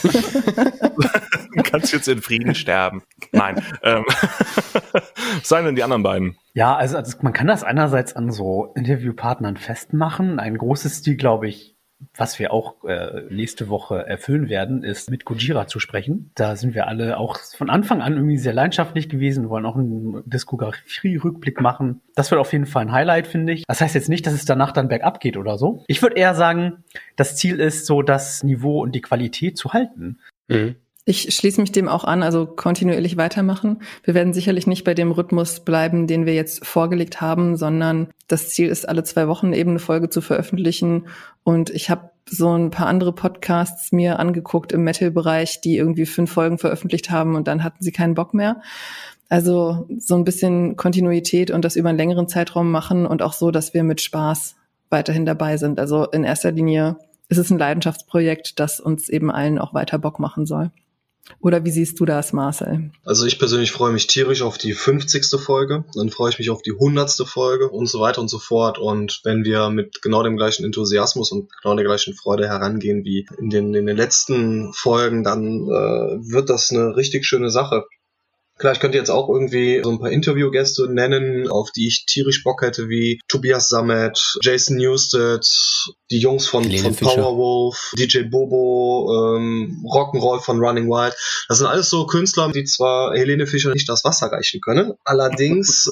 Du kannst jetzt in Frieden sterben. Nein. Was sagen denn die anderen beiden? Ja, also man kann das einerseits an so Interviewpartnern festmachen. Ein großes Ziel, glaube ich, was wir auch nächste Woche erfüllen werden, ist mit Gojira zu sprechen. Da sind wir alle auch von Anfang an irgendwie sehr leidenschaftlich gewesen, wollen auch einen Diskografie-Rückblick machen. Das wird auf jeden Fall ein Highlight, finde ich. Das heißt jetzt nicht, dass es danach dann bergab geht oder so. Ich würde eher sagen, das Ziel ist so, das Niveau und die Qualität zu halten. Mhm. Ich schließe mich dem auch an, also kontinuierlich weitermachen. Wir werden sicherlich nicht bei dem Rhythmus bleiben, den wir jetzt vorgelegt haben, sondern das Ziel ist, alle 2 Wochen eben eine Folge zu veröffentlichen. Und ich habe so ein paar andere Podcasts mir angeguckt im Metal-Bereich, die irgendwie 5 Folgen veröffentlicht haben und dann hatten sie keinen Bock mehr. Also so ein bisschen Kontinuität und das über einen längeren Zeitraum machen und auch so, dass wir mit Spaß weiterhin dabei sind. Also in erster Linie ist es ein Leidenschaftsprojekt, das uns eben allen auch weiter Bock machen soll. Oder wie siehst du das, Marcel? Also ich persönlich freue mich tierisch auf die 50. Folge, dann freue ich mich auf die 100. Folge und so weiter und so fort. Und wenn wir mit genau dem gleichen Enthusiasmus und genau der gleichen Freude herangehen wie in den letzten Folgen, dann wird das eine richtig schöne Sache. Klar, ich könnte jetzt auch irgendwie so ein paar Interviewgäste nennen, auf die ich tierisch Bock hätte, wie Tobias Sammet, Jason Newsted, die Jungs von Powerwolf, DJ Bobo, Rock'n'Roll von Running Wild. Das sind alles so Künstler, die zwar Helene Fischer nicht das Wasser reichen können, allerdings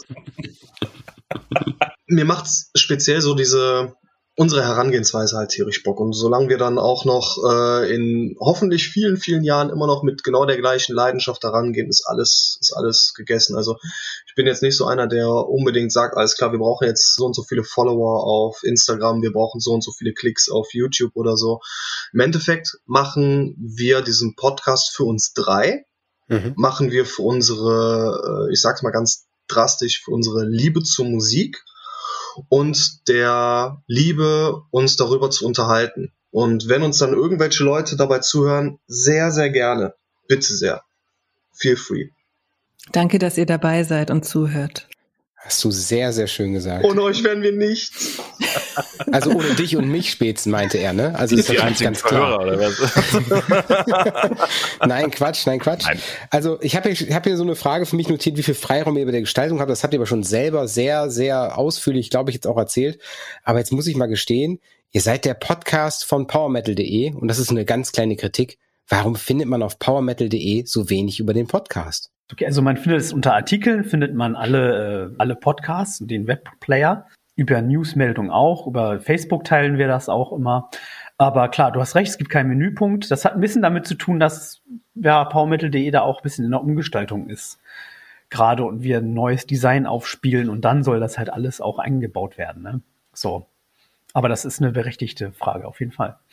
mir macht's speziell so unsere Herangehensweise halt tierisch Bock. Und solange wir dann auch noch in hoffentlich vielen, vielen Jahren immer noch mit genau der gleichen Leidenschaft herangehen, ist alles gegessen. Also ich bin jetzt nicht so einer, der unbedingt sagt, alles klar, wir brauchen jetzt so und so viele Follower auf Instagram, wir brauchen so und so viele Klicks auf YouTube oder so. Im Endeffekt machen wir diesen Podcast für uns 3, machen wir für unsere, ich sag's mal ganz drastisch, für unsere Liebe zur Musik und der Liebe, uns darüber zu unterhalten. Und wenn uns dann irgendwelche Leute dabei zuhören, sehr, sehr gerne. Bitte sehr. Feel free. Danke, dass ihr dabei seid und zuhört. Hast du sehr, sehr schön gesagt. Ohne euch wären wir nichts. Also ohne dich und mich spätestens, meinte er, ne? Also ist natürlich ganz klar. Oder was? Nein, Quatsch. Nein. Also ich habe hier so eine Frage für mich notiert, wie viel Freiraum ihr bei der Gestaltung habt. Das habt ihr aber schon selber sehr, sehr ausführlich, glaube ich, jetzt auch erzählt. Aber jetzt muss ich mal gestehen, ihr seid der Podcast von PowerMetal.de und das ist eine ganz kleine Kritik. Warum findet man auf PowerMetal.de so wenig über den Podcast? Okay, also man findet es unter Artikeln, findet man alle Podcasts und den Webplayer. Über Newsmeldungen auch, über Facebook teilen wir das auch immer. Aber klar, du hast recht, es gibt keinen Menüpunkt. Das hat ein bisschen damit zu tun, dass PowerMetal.de da auch ein bisschen in der Umgestaltung ist. Gerade und wir ein neues Design aufspielen und dann soll das halt alles auch eingebaut werden. Ne? So. Aber das ist eine berechtigte Frage, auf jeden Fall.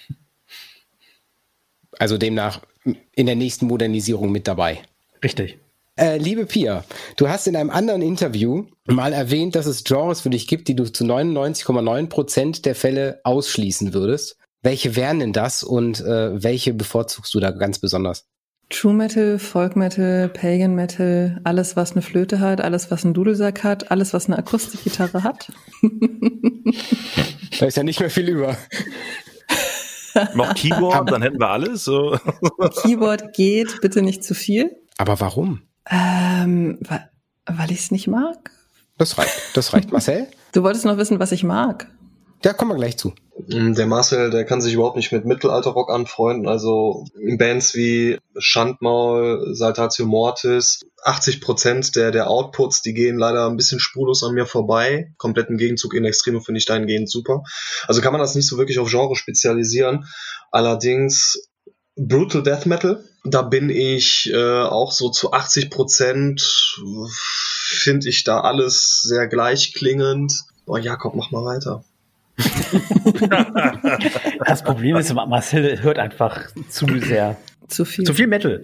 Also demnach in der nächsten Modernisierung mit dabei. Richtig. Liebe Pia, du hast in einem anderen Interview mal erwähnt, dass es Genres für dich gibt, die du zu 99,9% der Fälle ausschließen würdest. Welche wären denn das und welche bevorzugst du da ganz besonders? True Metal, Folk Metal, Pagan Metal, alles was eine Flöte hat, alles was einen Dudelsack hat, alles was eine Akustikgitarre hat. Da ist ja nicht mehr viel über. Noch Keyboard, dann hätten wir alles. So. Keyboard geht, bitte nicht zu viel. Aber warum? Weil ich es nicht mag. Das reicht. Marcel? Du wolltest noch wissen, was ich mag. Ja, kommen wir gleich zu. Der Marcel, der kann sich überhaupt nicht mit Mittelalterrock anfreunden. Also in Bands wie Schandmaul, Saltatio Mortis, 80% der Outputs, die gehen leider ein bisschen spurlos an mir vorbei. Kompletten Gegenzug in Extremo finde ich dahingehend super. Also kann man das nicht so wirklich auf Genre spezialisieren. Allerdings Brutal Death Metal, da bin ich auch so zu 80%, finde ich da alles sehr gleichklingend. Boah, Jakob, mach mal weiter. Das Problem ist, Marcel hört einfach zu sehr. Zu viel. Zu viel Metal.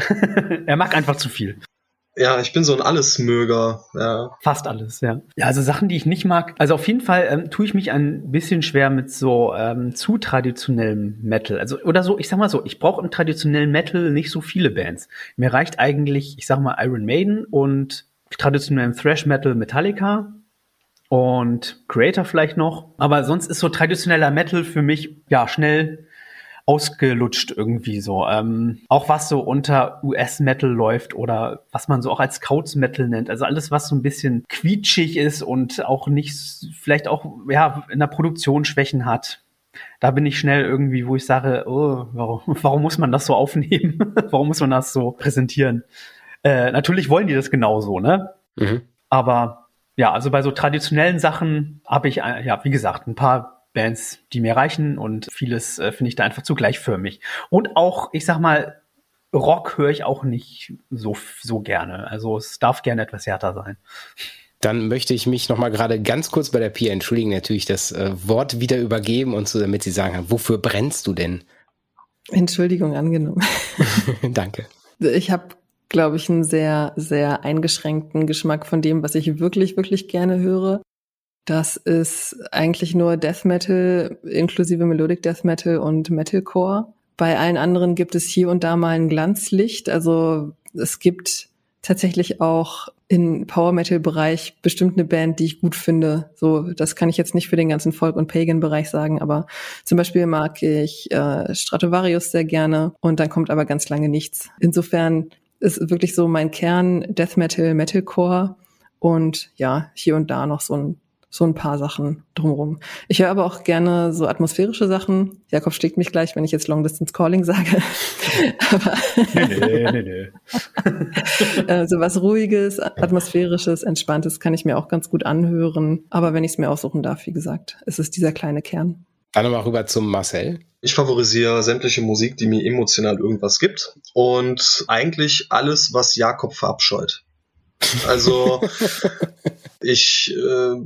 Er mag einfach zu viel. Ja, ich bin so ein Allesmöger. Ja. Fast alles, ja. Ja, also Sachen, die ich nicht mag. Also auf jeden Fall tue ich mich ein bisschen schwer mit so zu traditionellem Metal. Also oder so, ich sag mal so, ich brauche im traditionellen Metal nicht so viele Bands. Mir reicht eigentlich, ich sag mal, Iron Maiden und traditionellen Thrash Metal Metallica und Creator vielleicht noch. Aber sonst ist so traditioneller Metal für mich ja schnell ausgelutscht irgendwie so. Auch was so unter US-Metal läuft oder was man so auch als Couch-Metal nennt. Also alles, was so ein bisschen quietschig ist und auch nicht, vielleicht auch ja in der Produktion Schwächen hat. Da bin ich schnell irgendwie, wo ich sage, oh, warum muss man das so aufnehmen? Warum muss man das so präsentieren? Natürlich wollen die das genauso, ne? Mhm. Aber ja, also bei so traditionellen Sachen habe ich, ja, wie gesagt, ein paar Bands, die mir reichen und vieles finde ich da einfach zu gleichförmig. Und auch, ich sag mal, Rock höre ich auch nicht so gerne. Also es darf gerne etwas härter sein. Dann möchte ich mich nochmal gerade ganz kurz bei der Pia entschuldigen, natürlich das Wort wieder übergeben und so, damit sie sagen kann, wofür brennst du denn? Entschuldigung angenommen. Danke. Ich habe, glaube ich, einen sehr, sehr eingeschränkten Geschmack von dem, was ich wirklich, wirklich gerne höre. Das ist eigentlich nur Death Metal, inklusive Melodic Death Metal und Metalcore. Bei allen anderen gibt es hier und da mal ein Glanzlicht. Also es gibt tatsächlich auch im Power-Metal-Bereich bestimmt eine Band, die ich gut finde. So, das kann ich jetzt nicht für den ganzen Folk- und Pagan-Bereich sagen, aber zum Beispiel mag ich Stratovarius sehr gerne und dann kommt aber ganz lange nichts. Insofern ist wirklich so mein Kern Death Metal, Metalcore und ja, hier und da noch so ein paar Sachen drumherum. Ich höre aber auch gerne so atmosphärische Sachen. Jakob schlägt mich gleich, wenn ich jetzt Long Distance Calling sage. Aber Nee. so was Ruhiges, Atmosphärisches, Entspanntes kann ich mir auch ganz gut anhören. Aber wenn ich es mir aussuchen darf, wie gesagt, ist es dieser kleine Kern. Dann nochmal rüber zum Marcel. Ich favorisiere sämtliche Musik, die mir emotional irgendwas gibt. Und eigentlich alles, was Jakob verabscheut. Also ich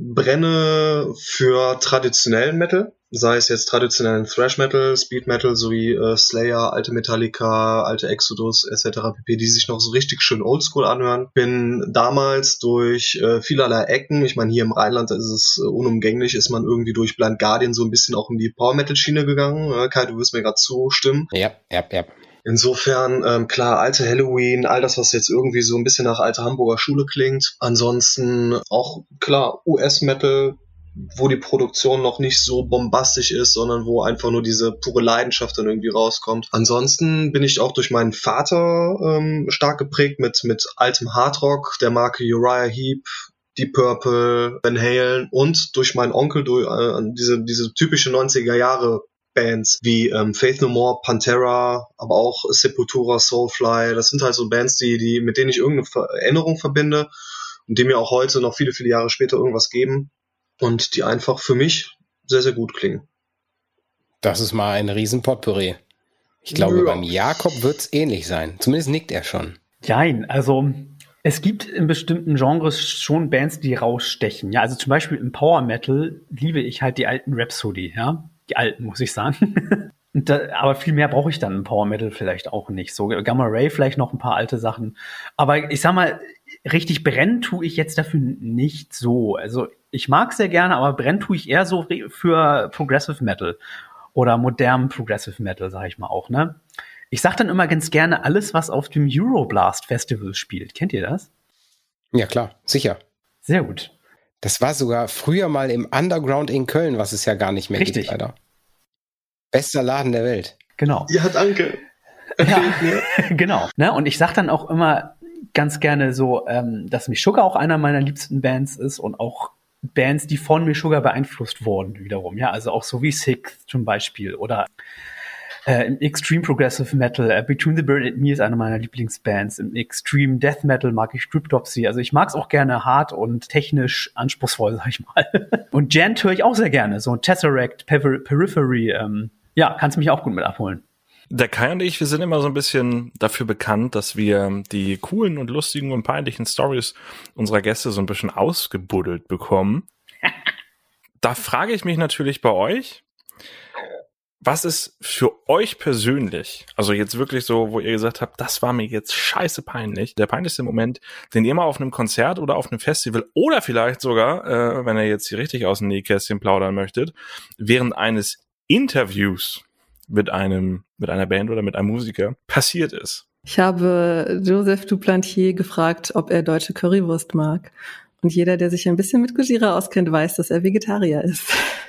brenne für traditionellen Metal, sei es jetzt traditionellen Thrash Metal, Speed Metal sowie Slayer, alte Metallica, alte Exodus etc. pp., die sich noch so richtig schön oldschool anhören. Bin damals durch vielerlei Ecken, ich meine hier im Rheinland ist es unumgänglich, ist man irgendwie durch Blind Guardian so ein bisschen auch in die Power Metal Schiene gegangen. Kai, du wirst mir gerade zustimmen. Ja. Insofern, klar, alte Halloween, all das, was jetzt irgendwie so ein bisschen nach alter Hamburger Schule klingt. Ansonsten auch, klar, US-Metal, wo die Produktion noch nicht so bombastisch ist, sondern wo einfach nur diese pure Leidenschaft dann irgendwie rauskommt. Ansonsten bin ich auch durch meinen Vater stark geprägt mit altem Hardrock, der Marke Uriah Heep, Deep Purple, Van Halen und durch meinen Onkel diese typische 90er Jahre Bands wie Faith No More, Pantera, aber auch Sepultura, Soulfly. Das sind halt so Bands, mit denen ich irgendeine Erinnerung verbinde und die mir auch heute noch viele, viele Jahre später irgendwas geben und die einfach für mich sehr, sehr gut klingen. Das ist mal ein riesen Potpourri. Ich glaube, beim Jakob wird's ähnlich sein. Zumindest nickt er schon. Nein, also es gibt in bestimmten Genres schon Bands, die rausstechen. Ja, also zum Beispiel im Power Metal liebe ich halt die alten Rhapsody, ja. Die alten, muss ich sagen. Aber viel mehr brauche ich dann im Power Metal vielleicht auch nicht. So Gamma Ray vielleicht noch ein paar alte Sachen. Aber ich sag mal, richtig brennen tue ich jetzt dafür nicht so. Also ich mag sehr gerne, aber brennen tue ich eher so für Progressive Metal oder modernen Progressive Metal, sag ich mal auch, ne? Ich sag dann immer ganz gerne alles, was auf dem Euroblast Festival spielt. Kennt ihr das? Ja, klar, sicher. Sehr gut. Das war sogar früher mal im Underground in Köln, was es ja gar nicht mehr Richtig. gibt, leider. Bester Laden der Welt. Genau. Ja, danke. Ja, genau. Ne? Und ich sag dann auch immer ganz gerne so, dass Meshuggah auch einer meiner liebsten Bands ist und auch Bands, die von Meshuggah beeinflusst wurden wiederum. Ja, also auch so wie Sixth zum Beispiel oder im Extreme Progressive Metal, Between the Bird and Me ist eine meiner Lieblingsbands. Im Extreme Death Metal mag ich Cryptopsy. Also ich mag es auch gerne hart und technisch anspruchsvoll, sag ich mal. Und Djent höre ich auch sehr gerne. So Tesseract, Periphery. Ja, kannst mich auch gut mit abholen. Der Kai und ich, wir sind immer so ein bisschen dafür bekannt, dass wir die coolen und lustigen und peinlichen Stories unserer Gäste so ein bisschen ausgebuddelt bekommen. Da frage ich mich natürlich bei euch, was ist für euch persönlich, also jetzt wirklich so, wo ihr gesagt habt, das war mir jetzt scheiße peinlich, der peinlichste Moment, den ihr mal auf einem Konzert oder auf einem Festival oder vielleicht sogar, wenn ihr jetzt hier richtig aus dem Nähkästchen plaudern möchtet, während eines Interviews mit einer Band oder mit einem Musiker passiert ist? Ich habe Joseph Duplantier gefragt, ob er deutsche Currywurst mag. Und jeder, der sich ein bisschen mit Gojira auskennt, weiß, dass er Vegetarier ist.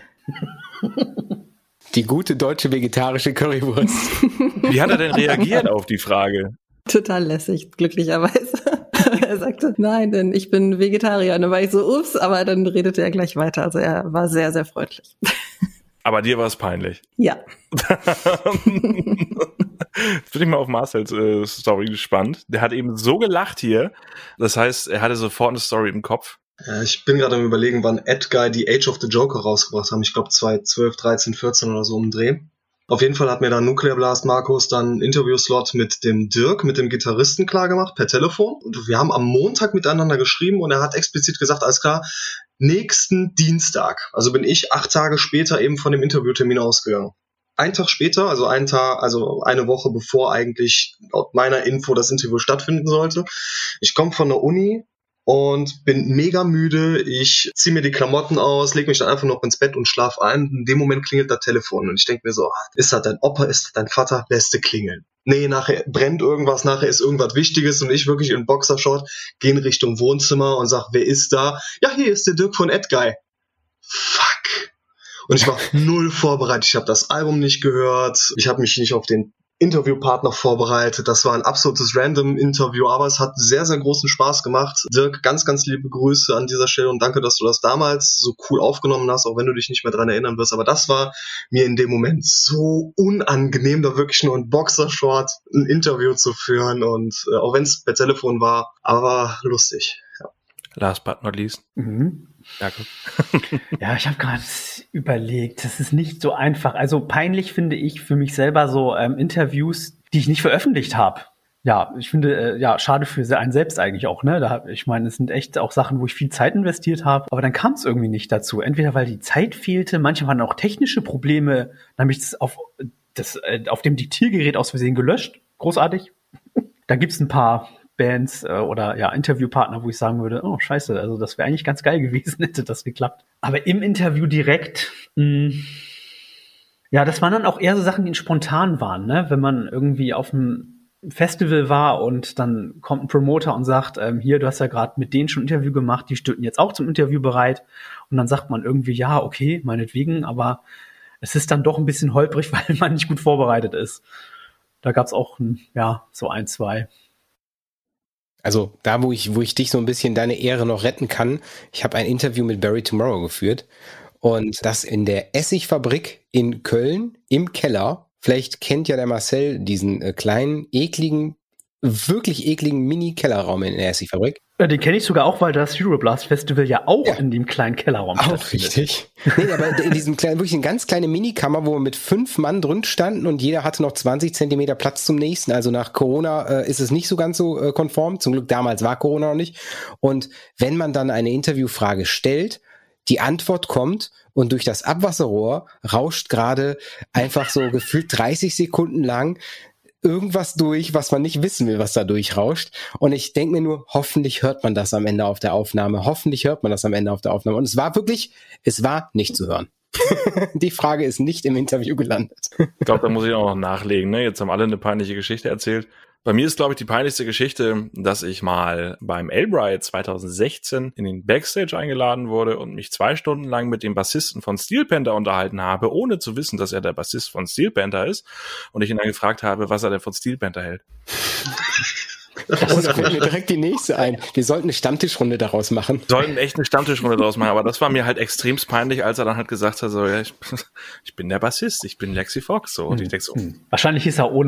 Die gute deutsche vegetarische Currywurst. Wie hat er denn reagiert auf die Frage? Total lässig, glücklicherweise. Er sagte, nein, denn ich bin Vegetarier. Und dann war ich so, ups, aber dann redete er gleich weiter. Also er war sehr, sehr freundlich. Aber dir war es peinlich. Ja. Jetzt bin ich mal auf Marcels Story gespannt. Der hat eben so gelacht hier. Das heißt, er hatte sofort eine Story im Kopf. Ja, ich bin gerade am Überlegen, wann Edguy die Age of the Joker rausgebracht haben. Ich glaube 2012, 13, 14 oder so um den Dreh. Auf jeden Fall hat mir dann Nuclear Blast Markus dann einen Interviewslot mit dem Dirk, mit dem Gitarristen klargemacht, per Telefon. Und wir haben am Montag miteinander geschrieben und er hat explizit gesagt, alles klar, nächsten Dienstag. Also bin ich 8 Tage später eben von dem Interviewtermin ausgegangen. Einen Tag später, also eine Woche bevor eigentlich laut meiner Info das Interview stattfinden sollte. Ich komme von der Uni und bin mega müde. Ich ziehe mir die Klamotten aus, lege mich dann einfach noch ins Bett und schlaf ein. In dem Moment klingelt das Telefon und ich denke mir so, ist das dein Opa, ist das dein Vater? Lässt du klingeln. Nee, nachher brennt irgendwas, nachher ist irgendwas Wichtiges und ich wirklich in Boxershort gehe in Richtung Wohnzimmer und sag, wer ist da? Ja, hier ist der Dirk von Edguy. Fuck. Und ich war null vorbereitet. Ich habe das Album nicht gehört. Ich habe mich nicht auf den Interviewpartner vorbereitet. Das war ein absolutes Random-Interview, aber es hat sehr, sehr großen Spaß gemacht. Dirk, ganz, ganz liebe Grüße an dieser Stelle und danke, dass du das damals so cool aufgenommen hast, auch wenn du dich nicht mehr dran erinnern wirst. Aber das war mir in dem Moment so unangenehm, da wirklich nur in Boxershort ein Interview zu führen und auch wenn es per Telefon war, aber lustig. Ja. Last but not least. Danke. Ja, ich habe gerade überlegt, das ist nicht so einfach. Also peinlich finde ich für mich selber so Interviews, die ich nicht veröffentlicht habe. Ja, ich finde, schade für einen selbst eigentlich auch, ne? Ich meine, es sind echt auch Sachen, wo ich viel Zeit investiert habe, aber dann kam es irgendwie nicht dazu. Entweder weil die Zeit fehlte, manchmal waren auch technische Probleme, dann habe ich das auf dem Diktiergerät aus Versehen gelöscht. Großartig. Da gibt's ein paar Bands oder Interviewpartner, wo ich sagen würde, oh scheiße, also das wäre eigentlich ganz geil gewesen, hätte das geklappt. Aber im Interview direkt, das waren dann auch eher so Sachen, die spontan waren, ne? Wenn man irgendwie auf einem Festival war und dann kommt ein Promoter und sagt, hier, du hast ja gerade mit denen schon ein Interview gemacht, die stünden jetzt auch zum Interview bereit. Und dann sagt man irgendwie, ja, okay, meinetwegen, aber es ist dann doch ein bisschen holprig, weil man nicht gut vorbereitet ist. Da gab's auch so 1, 2. Also da, wo ich dich so ein bisschen deine Ehre noch retten kann, ich habe ein Interview mit Barry Tomorrow geführt und das in der Essigfabrik in Köln im Keller. Vielleicht kennt ja der Marcel diesen kleinen, wirklich ekligen Mini-Kellerraum in der Essigfabrik. Den kenne ich sogar auch, weil das Euroblast Festival ja auch in dem kleinen Kellerraum stattfindet. Auch richtig. Nee, aber in diesem kleinen, wirklich eine ganz kleine Minikammer, wo wir mit 5 Mann drin standen und jeder hatte noch 20 Zentimeter Platz zum nächsten. Also nach Corona ist es nicht so ganz so konform. Zum Glück damals war Corona noch nicht. Und wenn man dann eine Interviewfrage stellt, die Antwort kommt und durch das Abwasserrohr rauscht gerade einfach so gefühlt 30 Sekunden lang irgendwas durch, was man nicht wissen will, was da durchrauscht. Und ich denke mir nur, hoffentlich hört man das am Ende auf der Aufnahme. Und es war nicht zu hören. Die Frage ist nicht im Interview gelandet. Ich glaube, da muss ich auch noch nachlegen. Ne? Jetzt haben alle eine peinliche Geschichte erzählt. Bei mir ist, glaube ich, die peinlichste Geschichte, dass ich mal beim Albright 2016 in den Backstage eingeladen wurde und mich 2 Stunden lang mit dem Bassisten von Steel Panther unterhalten habe, ohne zu wissen, dass er der Bassist von Steel Panther ist. Und ich ihn dann gefragt habe, was er denn von Steel Panther hält. Das fällt mir direkt die nächste ein. Wir sollten eine Stammtischrunde daraus machen. Wir sollten echt eine Stammtischrunde daraus machen, aber das war mir halt extremst peinlich, als er dann halt gesagt hat, so, ja, ich bin der Bassist, ich bin Lexi Fox, so. Und ich denke so. Wahrscheinlich ist er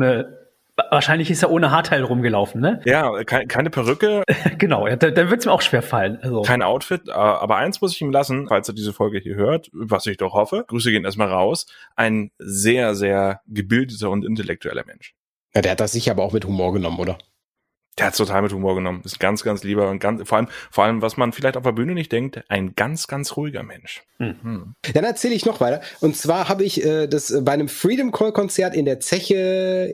ohne Haarteil rumgelaufen, ne? Ja, keine Perücke. Genau, dann wird's mir auch schwer fallen. Also. Kein Outfit, aber eins muss ich ihm lassen, falls er diese Folge hier hört, was ich doch hoffe. Grüße gehen erstmal raus. Ein sehr, sehr gebildeter und intellektueller Mensch. Ja, der hat das sicher aber auch mit Humor genommen, oder? Der hat total mit Humor genommen. Ist ganz, ganz lieber und vor allem, was man vielleicht auf der Bühne nicht denkt, ein ganz, ganz ruhiger Mensch. Mhm. Dann erzähle ich noch weiter. Und zwar habe ich das bei einem Freedom Call Konzert in der Zeche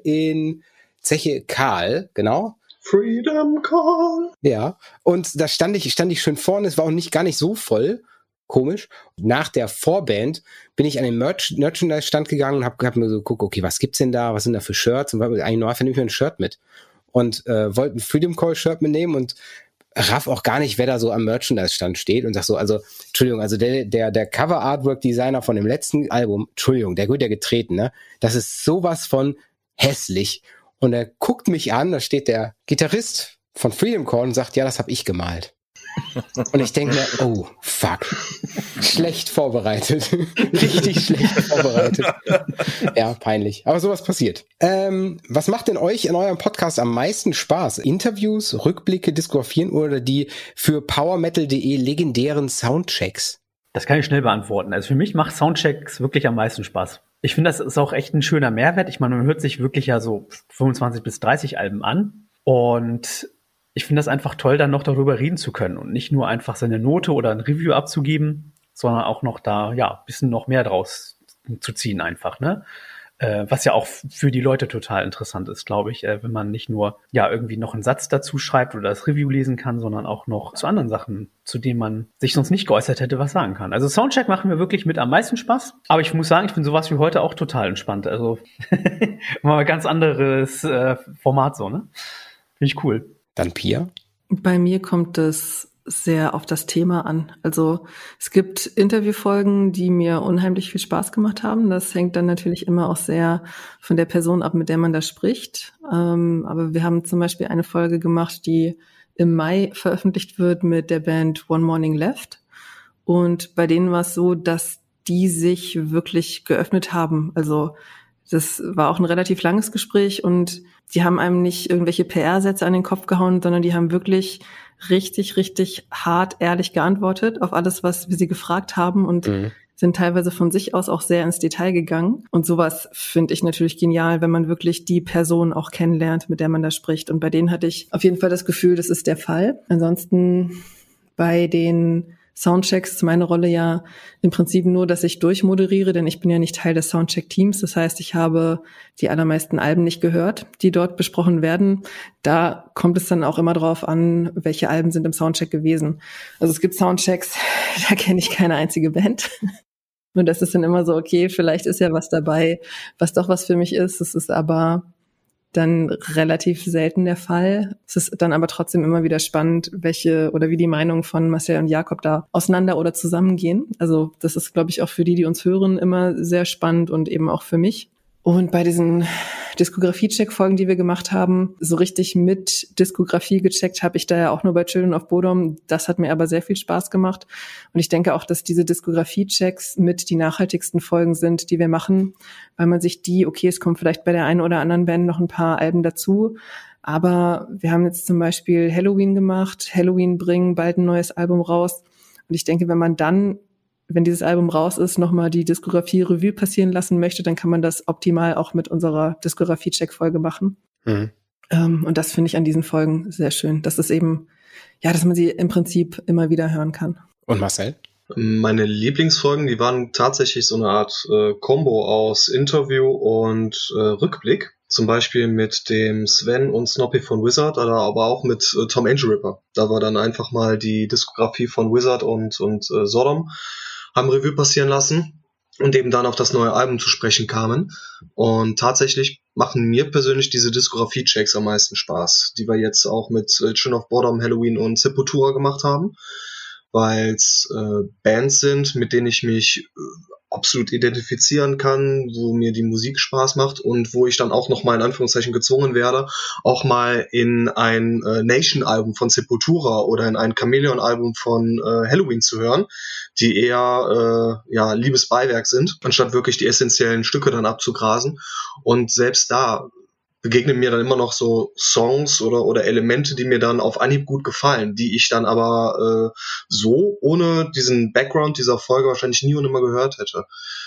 Karl, genau. Freedom Call. Ja. Und da stand ich schön vorne. Es war auch gar nicht so voll. Komisch. Nach der Vorband bin ich an den Merchandise-Stand gegangen und hab mir so geguckt, okay, was gibt's denn da? Was sind da für Shirts? Und eigentlich nehme ich mir ein Shirt mit. Und wollte ein Freedom Call Shirt mitnehmen und raff auch gar nicht, wer da so am Merchandise-Stand steht und sag so, also, Entschuldigung, also der Cover-Artwork-Designer von dem letzten Album, Entschuldigung, der wird ja getreten, ne? Das ist sowas von hässlich. Und er guckt mich an, da steht der Gitarrist von Freedom Call und sagt, ja, das habe ich gemalt. Und ich denke mir, oh, fuck. Schlecht vorbereitet. Richtig schlecht vorbereitet. Ja, peinlich. Aber sowas passiert. Was macht denn euch in eurem Podcast am meisten Spaß? Interviews, Rückblicke, Diskografien oder die für powermetal.de legendären Soundchecks? Das kann ich schnell beantworten. Also für mich macht Soundchecks wirklich am meisten Spaß. Ich finde, das ist auch echt ein schöner Mehrwert. Ich meine, man hört sich wirklich ja so 25 bis 30 Alben an. Und ich finde das einfach toll, dann noch darüber reden zu können und nicht nur einfach seine Note oder ein Review abzugeben, sondern auch noch da, ja, ein bisschen noch mehr draus zu ziehen einfach, ne? Was ja auch für die Leute total interessant ist, glaube ich, wenn man nicht nur, ja, irgendwie noch einen Satz dazu schreibt oder das Review lesen kann, sondern auch noch zu anderen Sachen, zu denen man sich sonst nicht geäußert hätte, was sagen kann. Also Soundcheck machen mir wirklich mit am meisten Spaß, aber ich muss sagen, ich finde sowas wie heute auch total entspannt. Also mal ein ganz anderes Format so, ne? Finde ich cool. Dann Pia? Bei mir kommt es sehr auf das Thema an. Also es gibt Interviewfolgen, die mir unheimlich viel Spaß gemacht haben. Das hängt dann natürlich immer auch sehr von der Person ab, mit der man da spricht. Aber wir haben zum Beispiel eine Folge gemacht, die im Mai veröffentlicht wird mit der Band One Morning Left. Und bei denen war es so, dass die sich wirklich geöffnet haben. Also das war auch ein relativ langes Gespräch und die haben einem nicht irgendwelche PR-Sätze an den Kopf gehauen, sondern die haben wirklich richtig, richtig hart, ehrlich geantwortet auf alles, was wir sie gefragt haben und sind teilweise von sich aus auch sehr ins Detail gegangen. Und sowas finde ich natürlich genial, wenn man wirklich die Person auch kennenlernt, mit der man da spricht. Und bei denen hatte ich auf jeden Fall das Gefühl, das ist der Fall. Ansonsten bei den Soundchecks ist meine Rolle ja im Prinzip nur, dass ich durchmoderiere, denn ich bin ja nicht Teil des Soundcheck-Teams. Das heißt, ich habe die allermeisten Alben nicht gehört, die dort besprochen werden. Da kommt es dann auch immer drauf an, welche Alben sind im Soundcheck gewesen. Also es gibt Soundchecks, da kenne ich keine einzige Band. Und das ist dann immer so, okay, vielleicht ist ja was dabei, was doch was für mich ist. Es ist aber dann relativ selten der Fall. Es ist dann aber trotzdem immer wieder spannend, welche oder wie die Meinungen von Marcel und Jakob da auseinander oder zusammengehen. Also das ist, glaube ich, auch für die uns hören, immer sehr spannend und eben auch für mich. Und bei diesen Diskografie-Check-Folgen, die wir gemacht haben, so richtig mit Diskografie gecheckt habe ich da ja auch nur bei Children of Bodom. Das hat mir aber sehr viel Spaß gemacht. Und ich denke auch, dass diese Diskografie-Checks mit die nachhaltigsten Folgen sind, die wir machen, weil man sich okay, es kommt vielleicht bei der einen oder anderen Band noch ein paar Alben dazu, aber wir haben jetzt zum Beispiel Halloween gemacht. Halloween bringen bald ein neues Album raus. Und ich denke, wenn man dann, wenn dieses Album raus ist, nochmal die Diskografie-Revue passieren lassen möchte, dann kann man das optimal auch mit unserer Diskografie-Check-Folge machen. Und das finde ich an diesen Folgen sehr schön. Das ist eben, ja, dass man sie im Prinzip immer wieder hören kann. Und Marcel? Meine Lieblingsfolgen, die waren tatsächlich so eine Art Kombo aus Interview und Rückblick. Zum Beispiel mit dem Sven und Snoppy von Wizard, aber auch mit Tom Angel Ripper. Da war dann einfach mal die Diskografie von Wizard und Sodom haben Revue passieren lassen und eben dann auf das neue Album zu sprechen kamen. Und tatsächlich machen mir persönlich diese Diskografie-Checks am meisten Spaß, die wir jetzt auch mit Children of Bodom, Halloween und Sepultura gemacht haben, weil es Bands sind, mit denen ich mich absolut identifizieren kann, wo mir die Musik Spaß macht und wo ich dann auch noch mal in Anführungszeichen gezwungen werde, auch mal in ein Nation-Album von Sepultura oder in ein Chameleon-Album von Halloween zu hören, die eher Liebesbeiwerk sind, anstatt wirklich die essentiellen Stücke dann abzugrasen. Und selbst da begegnen mir dann immer noch so Songs oder Elemente, die mir dann auf Anhieb gut gefallen, die ich dann aber so ohne diesen Background dieser Folge wahrscheinlich nie und nimmer gehört hätte.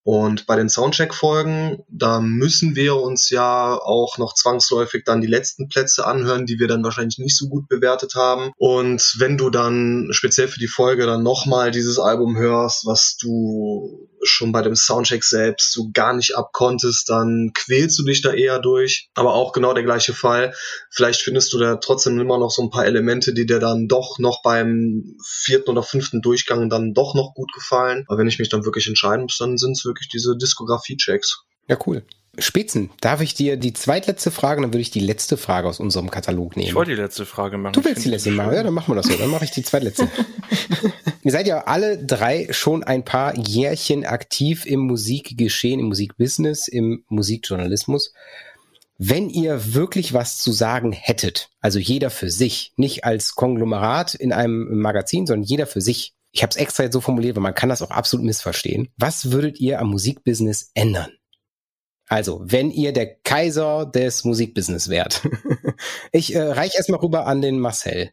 Und bei den Soundcheck-Folgen, da müssen wir uns ja auch noch zwangsläufig dann die letzten Plätze anhören, die wir dann wahrscheinlich nicht so gut bewertet haben. Und wenn du dann speziell für die Folge dann nochmal dieses Album hörst, was du schon bei dem Soundcheck selbst so gar nicht abkonntest, dann quälst du dich da eher durch. Aber auch genau der gleiche Fall. Vielleicht findest du da trotzdem immer noch so ein paar Elemente, die dir dann doch noch beim 4. oder 5. Durchgang dann doch noch gut gefallen. Aber wenn ich mich dann wirklich entscheiden muss, dann sind es wirklich diese Diskografie-Checks. Ja, cool. Spätzen, darf ich dir die zweitletzte Frage, dann würde ich die letzte Frage aus unserem Katalog nehmen. Ich wollte die letzte Frage machen. Du willst die letzte machen? Ja, dann machen wir das so. Dann mache ich die zweitletzte. Ihr seid ja alle drei schon ein paar Jährchen aktiv im Musikgeschehen, im Musikbusiness, im Musikjournalismus. Wenn ihr wirklich was zu sagen hättet, also jeder für sich, nicht als Konglomerat in einem Magazin, sondern jeder für sich. Ich habe es extra jetzt so formuliert, weil man kann das auch absolut missverstehen. Was würdet ihr am Musikbusiness ändern? Also, wenn ihr der Kaiser des Musikbusiness wärt. Ich reiche erstmal rüber an den Marcel.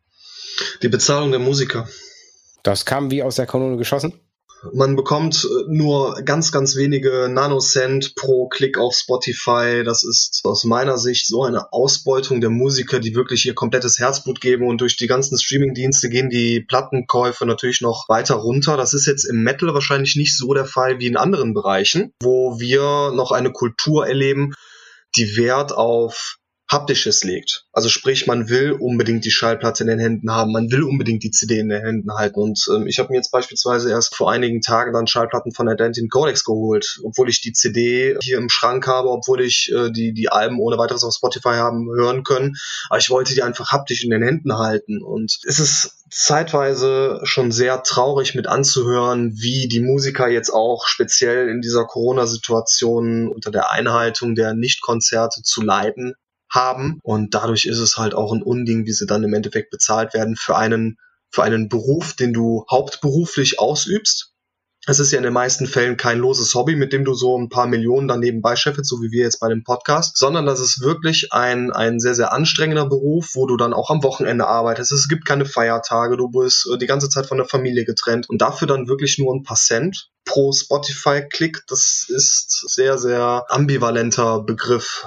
Die Bezahlung der Musiker. Das kam wie aus der Kanone geschossen? Man bekommt nur ganz, ganz wenige Nanocent pro Klick auf Spotify. Das ist aus meiner Sicht so eine Ausbeutung der Musiker, die wirklich ihr komplettes Herzblut geben. Und durch die ganzen Streaming-Dienste gehen die Plattenkäufe natürlich noch weiter runter. Das ist jetzt im Metal wahrscheinlich nicht so der Fall wie in anderen Bereichen, wo wir noch eine Kultur erleben, die Wert auf Haptisches legt. Also sprich, man will unbedingt die Schallplatte in den Händen haben, man will unbedingt die CD in den Händen halten. Und ich habe mir jetzt beispielsweise erst vor einigen Tagen dann Schallplatten von Identity Codex geholt, obwohl ich die CD hier im Schrank habe, obwohl ich die Alben ohne weiteres auf Spotify haben hören können. Aber ich wollte die einfach haptisch in den Händen halten. Und es ist zeitweise schon sehr traurig mit anzuhören, wie die Musiker jetzt auch speziell in dieser Corona-Situation unter der Einhaltung der Nichtkonzerte zu leiden haben. Und dadurch ist es halt auch ein Unding, wie sie dann im Endeffekt bezahlt werden für einen Beruf, den du hauptberuflich ausübst. Es ist ja in den meisten Fällen kein loses Hobby, mit dem du so ein paar Millionen dann nebenbei scheffelst, so wie wir jetzt bei dem Podcast, sondern das ist wirklich ein sehr, sehr anstrengender Beruf, wo du dann auch am Wochenende arbeitest. Es gibt keine Feiertage, du bist die ganze Zeit von der Familie getrennt und dafür dann wirklich nur ein paar Cent pro Spotify-Klick. Das ist sehr, sehr ambivalenter Begriff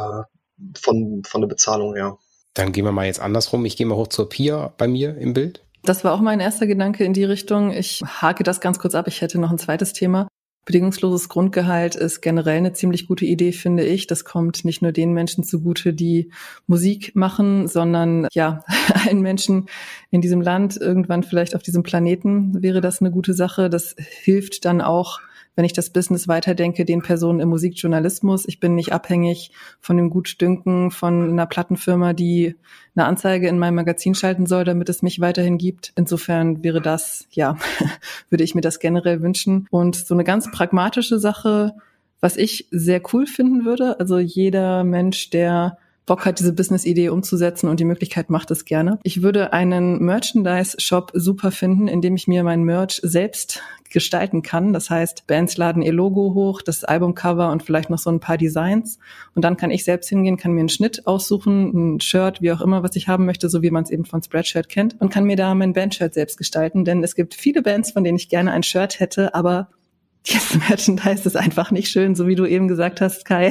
von der Bezahlung her. Dann gehen wir mal jetzt andersrum. Ich gehe mal hoch zur Pia bei mir im Bild. Das war auch mein erster Gedanke in die Richtung. Ich hake das ganz kurz ab. Ich hätte noch ein zweites Thema. Bedingungsloses Grundgehalt ist generell eine ziemlich gute Idee, finde ich. Das kommt nicht nur den Menschen zugute, die Musik machen, sondern ja, allen Menschen in diesem Land, irgendwann vielleicht auf diesem Planeten wäre das eine gute Sache. Das hilft dann auch, wenn ich das Business weiterdenke, den Personen im Musikjournalismus. Ich bin nicht abhängig von dem Gutdünken von einer Plattenfirma, die eine Anzeige in meinem Magazin schalten soll, damit es mich weiterhin gibt. Insofern wäre das, ja, würde ich mir das generell wünschen. Und so eine ganz pragmatische Sache, was ich sehr cool finden würde, also jeder Mensch, der Bock hat, diese Business-Idee umzusetzen und die Möglichkeit macht es gerne. Ich würde einen Merchandise-Shop super finden, in dem ich mir mein Merch selbst gestalten kann. Das heißt, Bands laden ihr Logo hoch, das Albumcover und vielleicht noch so ein paar Designs. Und dann kann ich selbst hingehen, kann mir einen Schnitt aussuchen, ein Shirt, wie auch immer, was ich haben möchte, so wie man es eben von Spreadshirt kennt. Und kann mir da mein Bandshirt selbst gestalten. Denn es gibt viele Bands, von denen ich gerne ein Shirt hätte, aber das Merchandise ist einfach nicht schön, so wie du eben gesagt hast, Kai.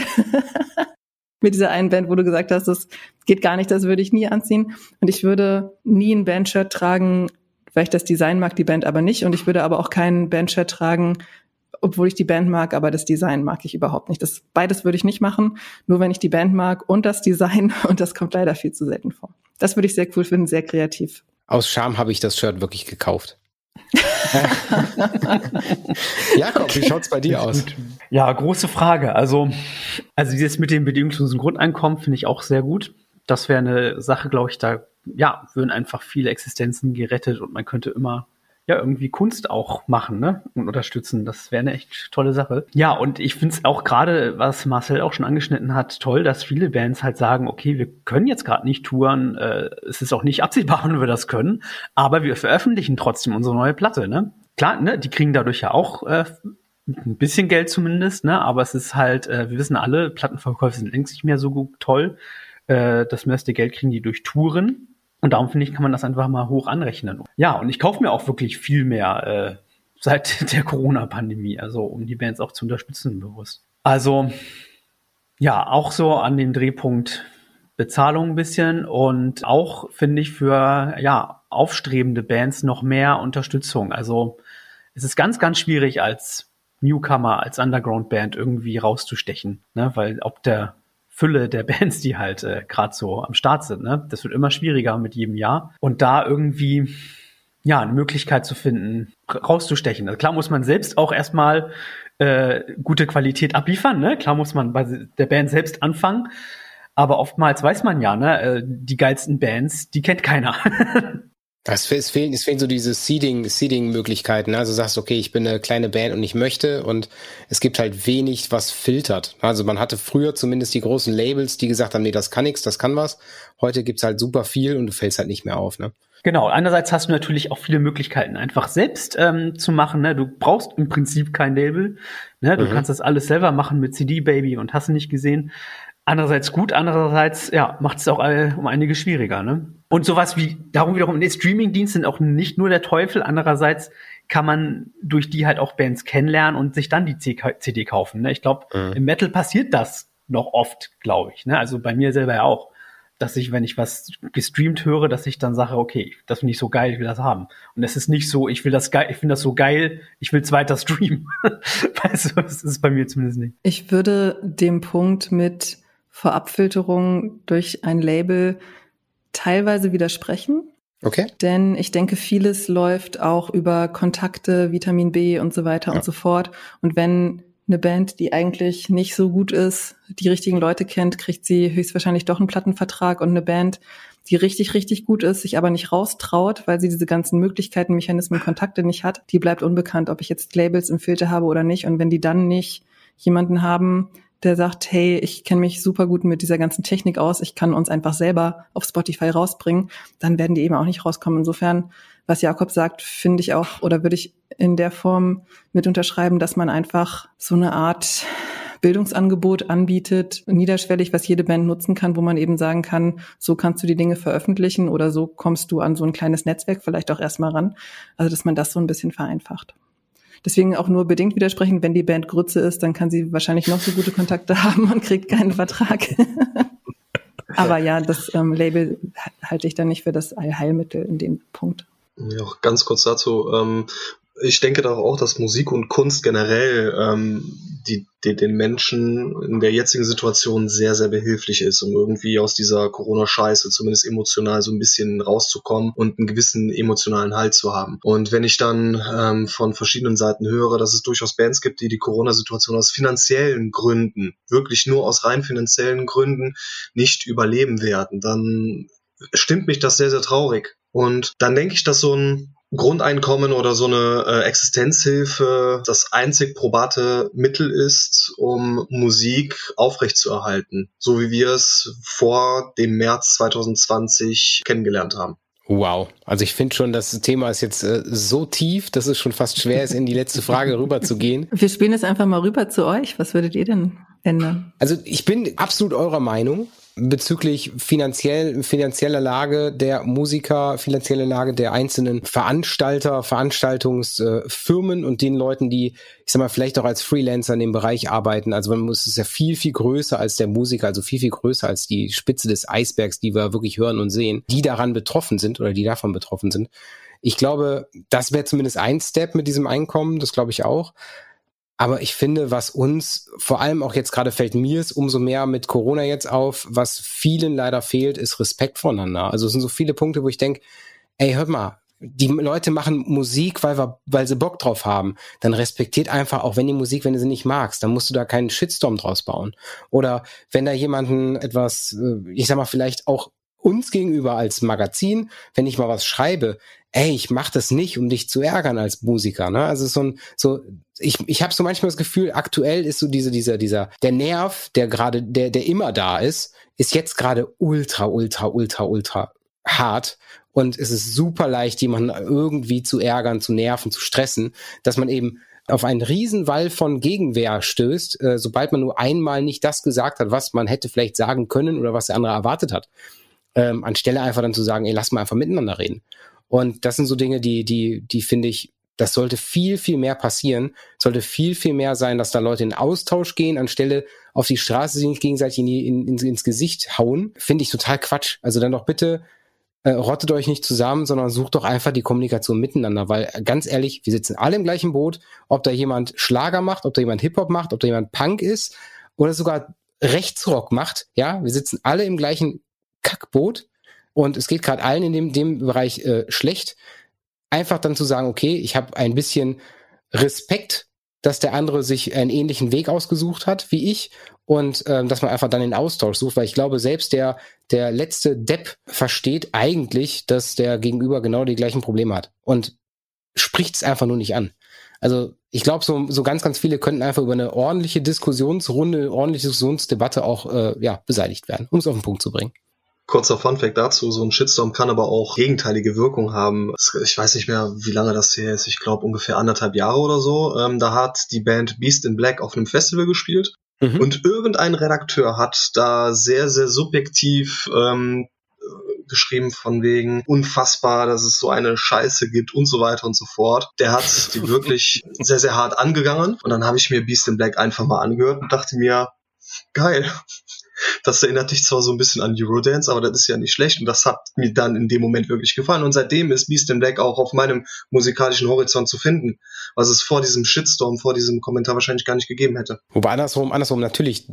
Mit dieser einen Band, wo du gesagt hast, das geht gar nicht, das würde ich nie anziehen. Und ich würde nie ein Bandshirt tragen, weil ich das Design mag, die Band aber nicht. Und ich würde aber auch kein Bandshirt tragen, obwohl ich die Band mag, aber das Design mag ich überhaupt nicht. Beides würde ich nicht machen, nur wenn ich die Band mag und das Design. Und das kommt leider viel zu selten vor. Das würde ich sehr cool finden, sehr kreativ. Aus Scham habe ich das Shirt wirklich gekauft. Jakob, okay. Wie schaut's bei dir aus? Ja, große Frage. Also dieses mit dem bedingungslosen Grundeinkommen finde ich auch sehr gut. Das wäre eine Sache, glaube ich, da würden einfach viele Existenzen gerettet und man könnte immer irgendwie Kunst auch machen, ne? Und unterstützen. Das wäre eine echt tolle Sache. Ja, und ich finde es auch gerade, was Marcel auch schon angeschnitten hat, toll, dass viele Bands halt sagen, okay, wir können jetzt gerade nicht touren, es ist auch nicht absehbar, wann wir das können, aber wir veröffentlichen trotzdem unsere neue Platte, ne? Klar, ne? Die kriegen dadurch ja auch ein bisschen Geld zumindest, ne? Aber es ist halt, wir wissen alle, Plattenverkäufe sind längst nicht mehr so toll. Das meiste Geld kriegen die durch Touren. Und darum finde ich, kann man das einfach mal hoch anrechnen. Ja, und ich kaufe mir auch wirklich viel mehr seit der Corona-Pandemie, also um die Bands auch zu unterstützen bewusst. Also ja, auch so an den Drehpunkt Bezahlung ein bisschen und auch, finde ich, für aufstrebende Bands noch mehr Unterstützung. Also es ist ganz, ganz schwierig als Newcomer, als Underground-Band irgendwie rauszustechen, ne? Weil ob der Fülle der Bands, die halt gerade so am Start sind, ne? Das wird immer schwieriger mit jedem Jahr. Und da irgendwie eine Möglichkeit zu finden, rauszustechen. Also klar muss man selbst auch erstmal gute Qualität abliefern, ne? Klar muss man bei der Band selbst anfangen. Aber oftmals weiß man ja, ne, die geilsten Bands, die kennt keiner. Es fehlen so diese Seeding-Möglichkeiten. Also du sagst, okay, ich bin eine kleine Band und ich möchte, und es gibt halt wenig, was filtert. Also man hatte früher zumindest die großen Labels, die gesagt haben, nee, das kann nix, das kann was. Heute gibt's halt super viel und du fällst halt nicht mehr auf, ne? Genau, einerseits hast du natürlich auch viele Möglichkeiten, einfach selbst zu machen. Ne? Du brauchst im Prinzip kein Label. Ne? Du kannst das alles selber machen mit CD Baby und hast du nicht gesehen. Andererseits gut, andererseits macht es auch um einiges schwieriger. Ne? Und sowas wie, darum wiederum, Streaming-Dienste sind auch nicht nur der Teufel. Andererseits kann man durch die halt auch Bands kennenlernen und sich dann die CD kaufen. Ne? Ich glaube, im Metal passiert das noch oft, glaube ich. Ne? Also bei mir selber ja auch. Dass ich, wenn ich was gestreamt höre, dass ich dann sage, okay, das finde ich so geil, ich will das haben. Und es ist nicht so, ich finde das so geil, ich will es weiter streamen. Weißt du, das ist bei mir zumindest nicht. Ich würde dem Punkt mit Vorabfilterung durch ein Label teilweise widersprechen. Okay. Denn ich denke, vieles läuft auch über Kontakte, Vitamin B und so weiter und so fort. Und wenn eine Band, die eigentlich nicht so gut ist, die richtigen Leute kennt, kriegt sie höchstwahrscheinlich doch einen Plattenvertrag, und eine Band, die richtig, richtig gut ist, sich aber nicht raustraut, weil sie diese ganzen Möglichkeiten, Mechanismen, Kontakte nicht hat, die bleibt unbekannt, ob ich jetzt Labels im Filter habe oder nicht. Und wenn die dann nicht jemanden haben, der sagt, hey, ich kenne mich super gut mit dieser ganzen Technik aus, ich kann uns einfach selber auf Spotify rausbringen, dann werden die eben auch nicht rauskommen. Insofern, was Jakob sagt, finde ich auch, oder würde ich in der Form mit unterschreiben, dass man einfach so eine Art Bildungsangebot anbietet, niederschwellig, was jede Band nutzen kann, wo man eben sagen kann, so kannst du die Dinge veröffentlichen oder so kommst du an so ein kleines Netzwerk vielleicht auch erstmal ran. Also, dass man das so ein bisschen vereinfacht. Deswegen auch nur bedingt widersprechen, wenn die Band Grütze ist, dann kann sie wahrscheinlich noch so gute Kontakte haben und kriegt keinen Vertrag. Aber ja, das Label halte ich dann nicht für das Allheilmittel in dem Punkt. Ja, ganz kurz dazu. Ich denke doch auch, dass Musik und Kunst generell den Menschen in der jetzigen Situation sehr, sehr behilflich ist, um irgendwie aus dieser Corona-Scheiße zumindest emotional so ein bisschen rauszukommen und einen gewissen emotionalen Halt zu haben. Und wenn ich dann von verschiedenen Seiten höre, dass es durchaus Bands gibt, die Corona-Situation aus finanziellen Gründen, wirklich nur aus rein finanziellen Gründen nicht überleben werden, dann stimmt mich das sehr, sehr traurig. Und dann denke ich, dass so ein Grundeinkommen oder so eine Existenzhilfe das einzig probate Mittel ist, um Musik aufrechtzuerhalten, so wie wir es vor dem März 2020 kennengelernt haben. Wow, also ich finde schon, das Thema ist jetzt so tief, dass es schon fast schwer ist, in die letzte Frage rüber zu gehen. Wir spielen jetzt einfach mal rüber zu euch. Was würdet ihr denn ändern? Also ich bin absolut eurer Meinung bezüglich finanzieller Lage der Musiker, finanzielle Lage der einzelnen Veranstalter, Veranstaltungsfirmen und den Leuten, die, ich sag mal, vielleicht auch als Freelancer in dem Bereich arbeiten. Also man muss, es ist ja viel, viel größer als der Musiker, also viel, viel größer als die Spitze des Eisbergs, die wir wirklich hören und sehen, die daran betroffen sind oder die davon betroffen sind. Ich glaube, das wäre zumindest ein Step mit diesem Einkommen, das glaube ich auch. Aber ich finde, was uns, vor allem auch jetzt gerade fällt mir es umso mehr mit Corona jetzt auf, was vielen leider fehlt, ist Respekt voneinander. Also es sind so viele Punkte, wo ich denke, ey, hört mal, die Leute machen Musik, weil sie Bock drauf haben. Dann respektiert einfach, auch wenn du sie nicht magst, dann musst du da keinen Shitstorm draus bauen. Oder wenn da jemanden etwas, ich sag mal, vielleicht auch uns gegenüber als Magazin, wenn ich mal was schreibe, ey, ich mach das nicht, um dich zu ärgern als Musiker, ne? Also ich habe so manchmal das Gefühl, aktuell ist so der Nerv, der immer da ist jetzt gerade ultra hart, und es ist super leicht, jemanden irgendwie zu ärgern, zu nerven, zu stressen, dass man eben auf einen Riesenwall von Gegenwehr stößt, sobald man nur einmal nicht das gesagt hat, was man hätte vielleicht sagen können oder was der andere erwartet hat. Anstelle einfach dann zu sagen, ey, lass mal einfach miteinander reden. Und das sind so Dinge, die finde ich, Das sollte viel, viel mehr passieren. Sollte viel, viel mehr sein, dass da Leute in Austausch gehen, anstelle auf die Straße sich nicht gegenseitig ins Gesicht hauen. Finde ich total Quatsch. Also dann doch bitte rottet euch nicht zusammen, sondern sucht doch einfach die Kommunikation miteinander. Weil ganz ehrlich, wir sitzen alle im gleichen Boot. Ob da jemand Schlager macht, ob da jemand Hip-Hop macht, ob da jemand Punk ist oder sogar Rechtsrock macht. Ja, wir sitzen alle im gleichen Kackboot und es geht gerade allen in dem Bereich schlecht. Einfach dann zu sagen, okay, ich habe ein bisschen Respekt, dass der andere sich einen ähnlichen Weg ausgesucht hat wie ich und dass man einfach dann den Austausch sucht, weil ich glaube, selbst der letzte Depp versteht eigentlich, dass der Gegenüber genau die gleichen Probleme hat und spricht es einfach nur nicht an. Also ich glaube, so ganz, ganz viele könnten einfach über eine ordentliche Diskussionsrunde, ordentliche Diskussionsdebatte auch beseitigt werden, um es auf den Punkt zu bringen. Kurzer Funfact dazu, so ein Shitstorm kann aber auch gegenteilige Wirkung haben. Ich weiß nicht mehr, wie lange das hier ist. Ich glaube ungefähr 1,5 Jahre oder so. Da hat die Band Beast in Black auf einem Festival gespielt. Und irgendein Redakteur hat da sehr, sehr subjektiv geschrieben von wegen unfassbar, dass es so eine Scheiße gibt und so weiter und so fort. Der hat die wirklich sehr, sehr hart angegangen. Und dann habe ich mir Beast in Black einfach mal angehört und dachte mir, geil. Das erinnert dich zwar so ein bisschen an Eurodance, aber das ist ja nicht schlecht und das hat mir dann in dem Moment wirklich gefallen und seitdem ist Beast in Black auch auf meinem musikalischen Horizont zu finden, was es vor diesem Shitstorm, vor diesem Kommentar wahrscheinlich gar nicht gegeben hätte. Wobei andersrum natürlich,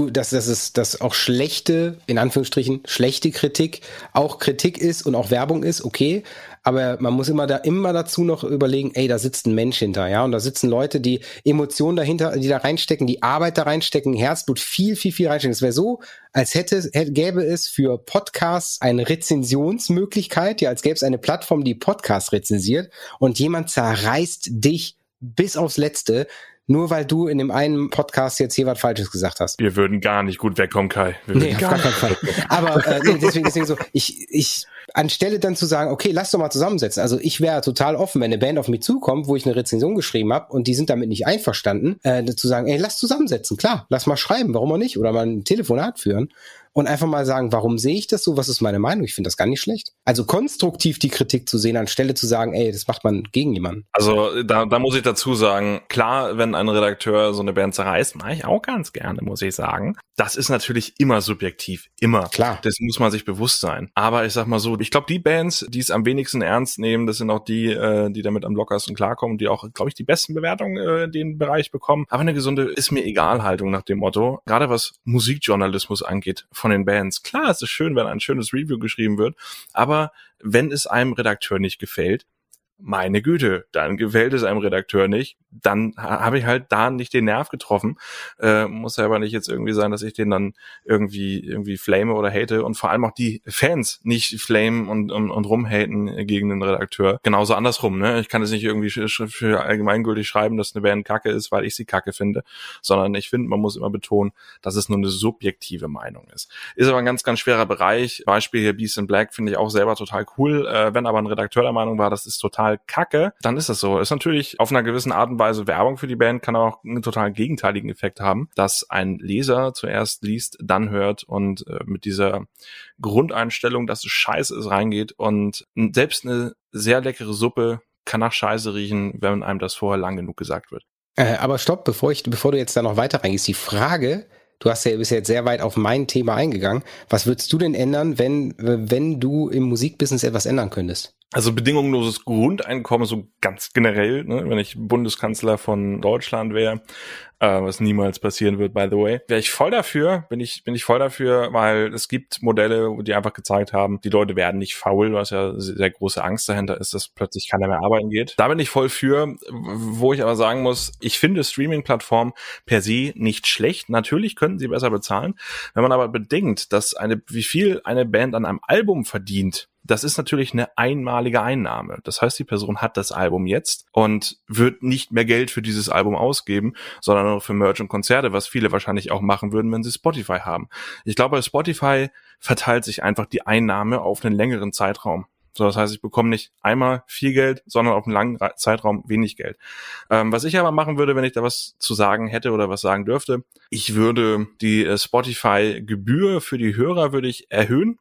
dass auch schlechte, in Anführungsstrichen, schlechte Kritik auch Kritik ist und auch Werbung ist, okay, aber man muss immer dazu noch überlegen, da sitzt ein Mensch hinter, ja, und da sitzen Leute, die Emotionen dahinter, die da reinstecken, die Arbeit da reinstecken, Herzblut, viel, viel, viel reinstecken. Es wäre so, als gäbe es für Podcasts eine Rezensionsmöglichkeit, ja, als gäbe es eine Plattform, die Podcasts rezensiert und jemand zerreißt dich bis aufs Letzte, nur weil du in dem einen Podcast jetzt hier was Falsches gesagt hast. Wir würden gar nicht gut wegkommen, Kai. Nee, auf gar keinen Fall. Aber deswegen so, ich anstelle dann zu sagen, okay, lass doch mal zusammensetzen. Also ich wäre total offen, wenn eine Band auf mich zukommt, wo ich eine Rezension geschrieben habe und die sind damit nicht einverstanden, zu sagen, lass zusammensetzen, klar, lass mal schreiben, warum auch nicht? Oder mal ein Telefonat führen. Und einfach mal sagen, warum sehe ich das so? Was ist meine Meinung? Ich finde das gar nicht schlecht. Also konstruktiv die Kritik zu sehen, anstelle zu sagen, das macht man gegen jemanden. Also da muss ich dazu sagen, klar, wenn ein Redakteur so eine Band zerreißt, mache ich auch ganz gerne, muss ich sagen. Das ist natürlich immer subjektiv, immer. Klar. Das muss man sich bewusst sein. Aber ich sag mal so, ich glaube, die Bands, die es am wenigsten ernst nehmen, das sind auch die, die damit am lockersten klarkommen, die auch, glaube ich, die besten Bewertungen in dem Bereich bekommen. Aber eine gesunde Ist-mir-egal-Haltung nach dem Motto, gerade was Musikjournalismus angeht, von den Bands. Klar, es ist schön, wenn ein schönes Review geschrieben wird, aber wenn es einem Redakteur nicht gefällt, meine Güte, dann gefällt es einem Redakteur nicht, dann habe ich halt da nicht den Nerv getroffen. Muss ja aber nicht jetzt irgendwie sein, dass ich den dann irgendwie flame oder hate und vor allem auch die Fans nicht flamen und rumhaten gegen den Redakteur. Genauso andersrum, ne? Ich kann es nicht irgendwie für allgemeingültig schreiben, dass eine Band kacke ist, weil ich sie kacke finde, sondern ich finde, man muss immer betonen, dass es nur eine subjektive Meinung ist. Ist aber ein ganz, ganz schwerer Bereich. Beispiel hier Beast in Black finde ich auch selber total cool. Wenn aber ein Redakteur der Meinung war, das ist total kacke, dann ist das so. Ist natürlich auf einer gewissen Art und Weise Werbung für die Band, kann auch einen total gegenteiligen Effekt haben, dass ein Leser zuerst liest, dann hört und mit dieser Grundeinstellung, dass es scheiße ist, reingeht und selbst eine sehr leckere Suppe kann nach Scheiße riechen, wenn einem das vorher lang genug gesagt wird. Aber stopp, bevor du jetzt da noch weiter reingehst, die Frage, bist ja jetzt sehr weit auf mein Thema eingegangen. Was würdest du denn ändern, wenn du im Musikbusiness etwas ändern könntest? Also bedingungsloses Grundeinkommen, so ganz generell, ne, wenn ich Bundeskanzler von Deutschland wäre, was niemals passieren wird, by the way, wäre ich voll dafür, bin ich voll dafür, weil es gibt Modelle, die einfach gezeigt haben, die Leute werden nicht faul, was ja sehr große Angst dahinter ist, dass plötzlich keiner mehr arbeiten geht. Da bin ich voll für, wo ich aber sagen muss, ich finde Streaming-Plattformen per se nicht schlecht. Natürlich könnten sie besser bezahlen. Wenn man aber bedenkt, dass wie viel eine Band an einem Album verdient, das ist natürlich eine einmalige Einnahme. Das heißt, die Person hat das Album jetzt und wird nicht mehr Geld für dieses Album ausgeben, sondern nur für Merch und Konzerte, was viele wahrscheinlich auch machen würden, wenn sie Spotify haben. Ich glaube, bei Spotify verteilt sich einfach die Einnahme auf einen längeren Zeitraum. So, das heißt, ich bekomme nicht einmal viel Geld, sondern auf einen langen Zeitraum wenig Geld. Was ich aber machen würde, wenn ich da was zu sagen hätte oder was sagen dürfte, ich würde die Spotify-Gebühr für die Hörer würde ich erhöhen.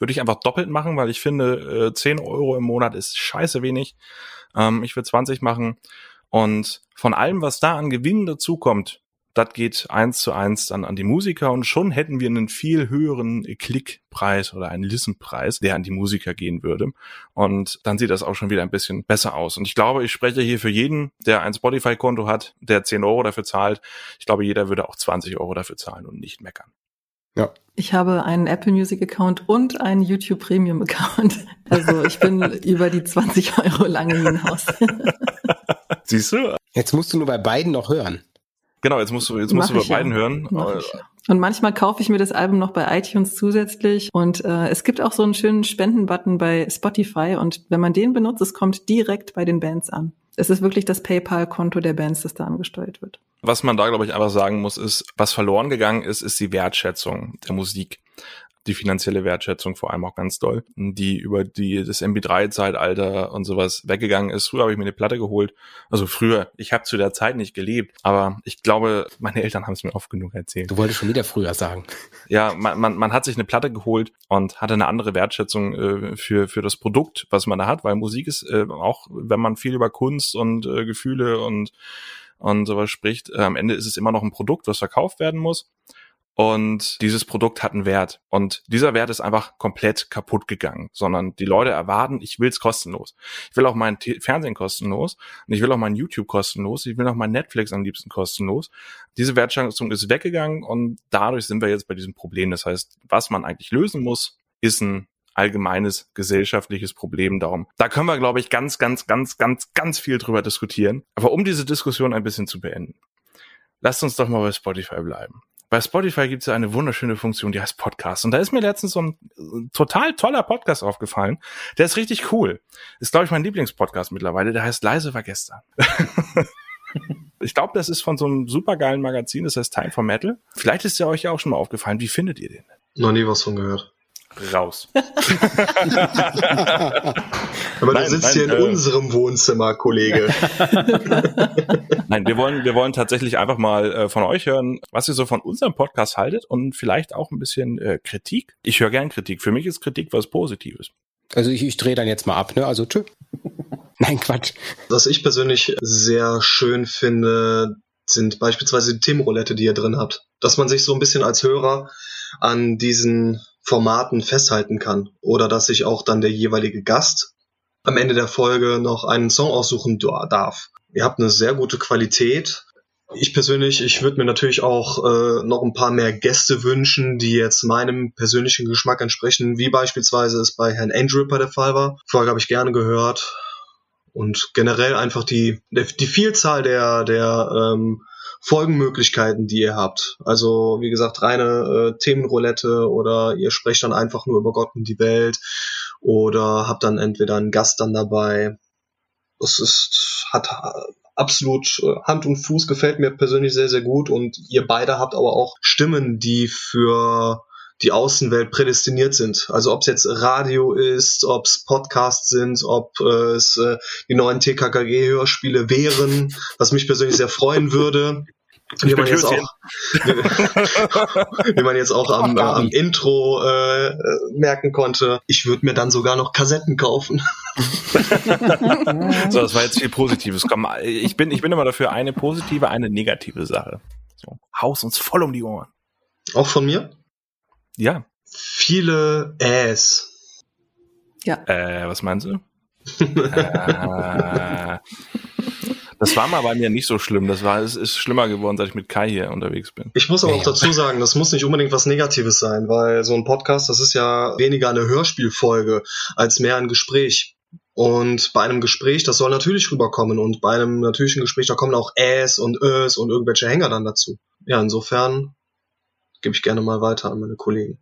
würde ich einfach doppelt machen, weil ich finde, 10 Euro im Monat ist scheiße wenig. Ich würde 20 machen. Und von allem, was da an Gewinn dazukommt, das geht 1:1 dann an die Musiker und schon hätten wir einen viel höheren Klickpreis oder einen Listenpreis, der an die Musiker gehen würde. Und dann sieht das auch schon wieder ein bisschen besser aus. Und ich glaube, ich spreche hier für jeden, der ein Spotify-Konto hat, der 10 Euro dafür zahlt. Ich glaube, jeder würde auch 20 Euro dafür zahlen und nicht meckern. Ja. Ich habe einen Apple Music Account und einen YouTube Premium Account. Also ich bin über die 20 Euro lange hinaus. Siehst du? Jetzt musst du nur bei beiden noch hören. Genau, jetzt musst du bei beiden hören. Und manchmal kaufe ich mir das Album noch bei iTunes zusätzlich. Und es gibt auch so einen schönen Spendenbutton bei Spotify. Und wenn man den benutzt, es kommt direkt bei den Bands an. Es ist wirklich das PayPal-Konto der Bands, das da angesteuert wird. Was man da, glaube ich, einfach sagen muss, ist, was verloren gegangen ist die Wertschätzung der Musik. Die finanzielle Wertschätzung vor allem auch ganz doll, die über das MP3-Zeitalter und sowas weggegangen ist. Früher habe ich mir eine Platte geholt. Also früher, ich habe zu der Zeit nicht gelebt, aber ich glaube, meine Eltern haben es mir oft genug erzählt. Du wolltest schon wieder früher sagen. Ja, man hat sich eine Platte geholt und hatte eine andere Wertschätzung für das Produkt, was man da hat, weil Musik ist auch, wenn man viel über Kunst und Gefühle und sowas spricht, am Ende ist es immer noch ein Produkt, was verkauft werden muss. Und dieses Produkt hat einen Wert. Und dieser Wert ist einfach komplett kaputt gegangen. Sondern die Leute erwarten, ich will's kostenlos. Ich will auch mein Fernsehen kostenlos. Und ich will auch mein YouTube kostenlos. Ich will auch mein Netflix am liebsten kostenlos. Diese Wertschätzung ist weggegangen und dadurch sind wir jetzt bei diesem Problem. Das heißt, was man eigentlich lösen muss, ist ein allgemeines gesellschaftliches Problem. Darum, da können wir, glaube ich, ganz viel drüber diskutieren. Aber um diese Diskussion ein bisschen zu beenden, lasst uns doch mal bei Spotify bleiben. Bei Spotify gibt es ja eine wunderschöne Funktion, die heißt Podcast. Und da ist mir letztens so ein total toller Podcast aufgefallen. Der ist richtig cool. Ist, glaube ich, mein Lieblingspodcast mittlerweile. Der heißt Leise war gestern. Ich glaube, das ist von so einem supergeilen Magazin. Das heißt Time for Metal. Vielleicht ist der euch ja auch schon mal aufgefallen. Wie findet ihr den? Noch nie was von gehört. Raus. Aber du sitzt hier in unserem Wohnzimmer, Kollege. Nein, wir wollen tatsächlich einfach mal von euch hören, was ihr so von unserem Podcast haltet und vielleicht auch ein bisschen Kritik. Ich höre gern Kritik. Für mich ist Kritik was Positives. Also ich drehe dann jetzt mal ab, ne? Also tschö. Nein, Quatsch. Was ich persönlich sehr schön finde, sind beispielsweise die Themenroulette, die ihr drin habt. Dass man sich so ein bisschen als Hörer an diesen Formaten festhalten kann. Oder dass sich auch dann der jeweilige Gast am Ende der Folge noch einen Song aussuchen darf. Ihr habt eine sehr gute Qualität. Ich persönlich, ich würde mir natürlich auch noch ein paar mehr Gäste wünschen, die jetzt meinem persönlichen Geschmack entsprechen, wie beispielsweise es bei Herrn Andripper der Fall war. Folge habe ich gerne gehört. Und generell einfach die Vielzahl der Folgenmöglichkeiten, die ihr habt. Also, wie gesagt, reine Themenroulette oder ihr sprecht dann einfach nur über Gott und die Welt oder habt dann entweder einen Gast dann dabei. Hat absolut Hand und Fuß, gefällt mir persönlich sehr, sehr gut und ihr beide habt aber auch Stimmen, die für die Außenwelt prädestiniert sind. Also ob es jetzt Radio ist, ob es Podcasts sind, ob es die neuen TKKG-Hörspiele wären, was mich persönlich sehr freuen würde. Wie man jetzt auch am Intro merken konnte. Ich würde mir dann sogar noch Kassetten kaufen. So, das war jetzt viel Positives. Komm, ich bin immer dafür eine positive, eine negative Sache. So, haus uns voll um die Ohren. Auch von mir? Ja. Viele Äs. Ja. Was meinst du? Das war mal bei mir nicht so schlimm. Es ist schlimmer geworden, seit ich mit Kai hier unterwegs bin. Ich muss aber auch dazu sagen, das muss nicht unbedingt was Negatives sein, weil so ein Podcast, das ist ja weniger eine Hörspielfolge als mehr ein Gespräch. Und bei einem Gespräch, das soll natürlich rüberkommen. Und bei einem natürlichen Gespräch, da kommen auch Äs und Ös und irgendwelche Hänger dann dazu. Ja, insofern gebe ich gerne mal weiter an meine Kollegen.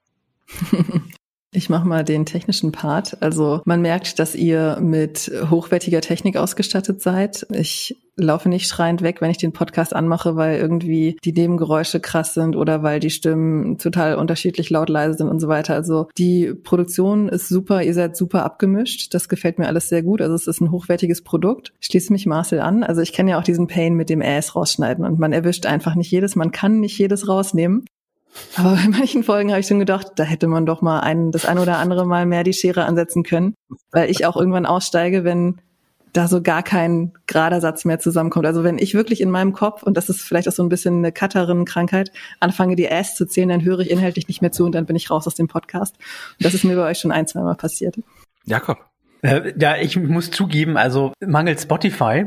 Ich mache mal den technischen Part. Also man merkt, dass ihr mit hochwertiger Technik ausgestattet seid. Ich laufe nicht schreiend weg, wenn ich den Podcast anmache, weil irgendwie die Nebengeräusche krass sind oder weil die Stimmen total unterschiedlich laut, leise sind und so weiter. Also die Produktion ist super, ihr seid super abgemischt. Das gefällt mir alles sehr gut. Also es ist ein hochwertiges Produkt. Ich schließe mich Marcel an. Also ich kenne ja auch diesen Pain mit dem Äs rausschneiden und man erwischt einfach nicht jedes, man kann nicht jedes rausnehmen. Aber bei manchen Folgen habe ich schon gedacht, da hätte man doch mal das ein oder andere Mal mehr die Schere ansetzen können, weil ich auch irgendwann aussteige, wenn da so gar kein gerader Satz mehr zusammenkommt. Also wenn ich wirklich in meinem Kopf, und das ist vielleicht auch so ein bisschen eine Cutterinnen-Krankheit, anfange die Äs zu zählen, dann höre ich inhaltlich nicht mehr zu und dann bin ich raus aus dem Podcast. Und das ist mir bei euch schon 1-2 Mal passiert. Jakob. Ja, ich muss zugeben, also mangels Spotify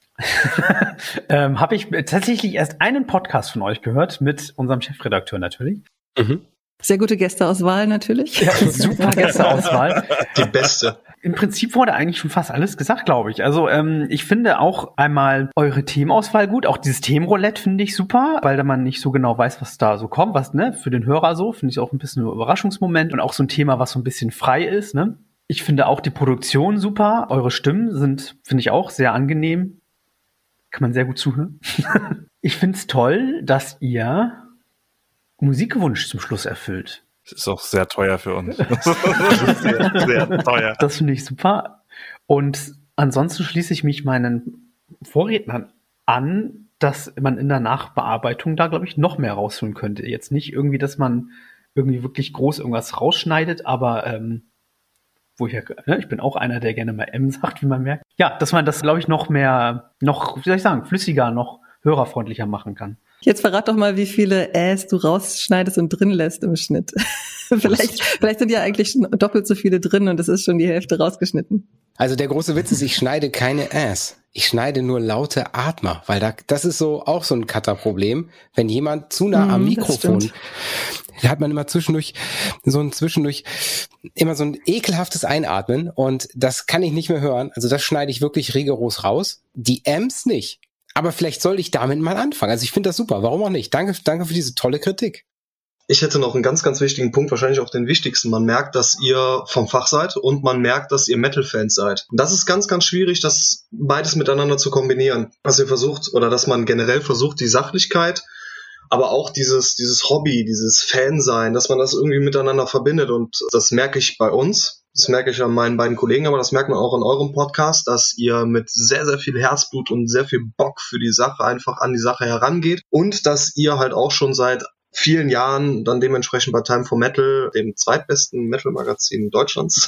habe ich tatsächlich erst einen Podcast von euch gehört, mit unserem Chefredakteur natürlich. Mhm. Sehr gute Gästeauswahl natürlich. Ja, super Gästeauswahl. Die beste. Im Prinzip wurde eigentlich schon fast alles gesagt, glaube ich. Also ich finde auch einmal eure Themenauswahl gut. Auch dieses Themenroulette finde ich super, weil da man nicht so genau weiß, was da so kommt. Was, ne, für den Hörer so, finde ich auch ein bisschen ein Überraschungsmoment. Und auch so ein Thema, was so ein bisschen frei ist, ne. Ich finde auch die Produktion super. Eure Stimmen sind, finde ich, auch sehr angenehm. Kann man sehr gut zuhören. Ich finde es toll, dass ihr Musikwunsch zum Schluss erfüllt. Das ist auch sehr teuer für uns. sehr, sehr teuer. Das finde ich super. Und ansonsten schließe ich mich meinen Vorrednern an, dass man in der Nachbearbeitung da, glaube ich, noch mehr rausholen könnte. Jetzt nicht irgendwie, dass man irgendwie wirklich groß irgendwas rausschneidet, aber wo ich ja, ne, ich bin auch einer, der gerne mal M sagt, wie man merkt. Ja, dass man das, glaube ich, noch mehr, noch, wie soll ich sagen, flüssiger, noch hörerfreundlicher machen kann. Jetzt verrat doch mal, wie viele Äs du rausschneidest und drin lässt im Schnitt. vielleicht sind ja eigentlich schon doppelt so viele drin und es ist schon die Hälfte rausgeschnitten. Also der große Witz ist, ich schneide keine Ass. Ich schneide nur laute Atmer, weil das ist so auch so ein Cutter-Problem. Wenn jemand zu nah am Mikrofon, da hat man immer zwischendurch immer so ein ekelhaftes Einatmen und das kann ich nicht mehr hören. Also das schneide ich wirklich rigoros raus. Die Ms nicht. Aber vielleicht soll ich damit mal anfangen. Also ich finde das super. Warum auch nicht? Danke für diese tolle Kritik. Ich hätte noch einen ganz, ganz wichtigen Punkt, wahrscheinlich auch den wichtigsten. Man merkt, dass ihr vom Fach seid und man merkt, dass ihr Metal-Fans seid. Und das ist ganz, ganz schwierig, das beides miteinander zu kombinieren. Dass ihr versucht, oder dass man generell versucht, die Sachlichkeit, aber auch dieses Hobby, dieses Fansein, dass man das irgendwie miteinander verbindet. Und das merke ich bei uns. Das merke ich an meinen beiden Kollegen, aber das merkt man auch in eurem Podcast, dass ihr mit sehr, sehr viel Herzblut und sehr viel Bock für die Sache einfach an die Sache herangeht und dass ihr halt auch schon seit vielen Jahren dann dementsprechend bei Time for Metal, dem zweitbesten Metal-Magazin Deutschlands,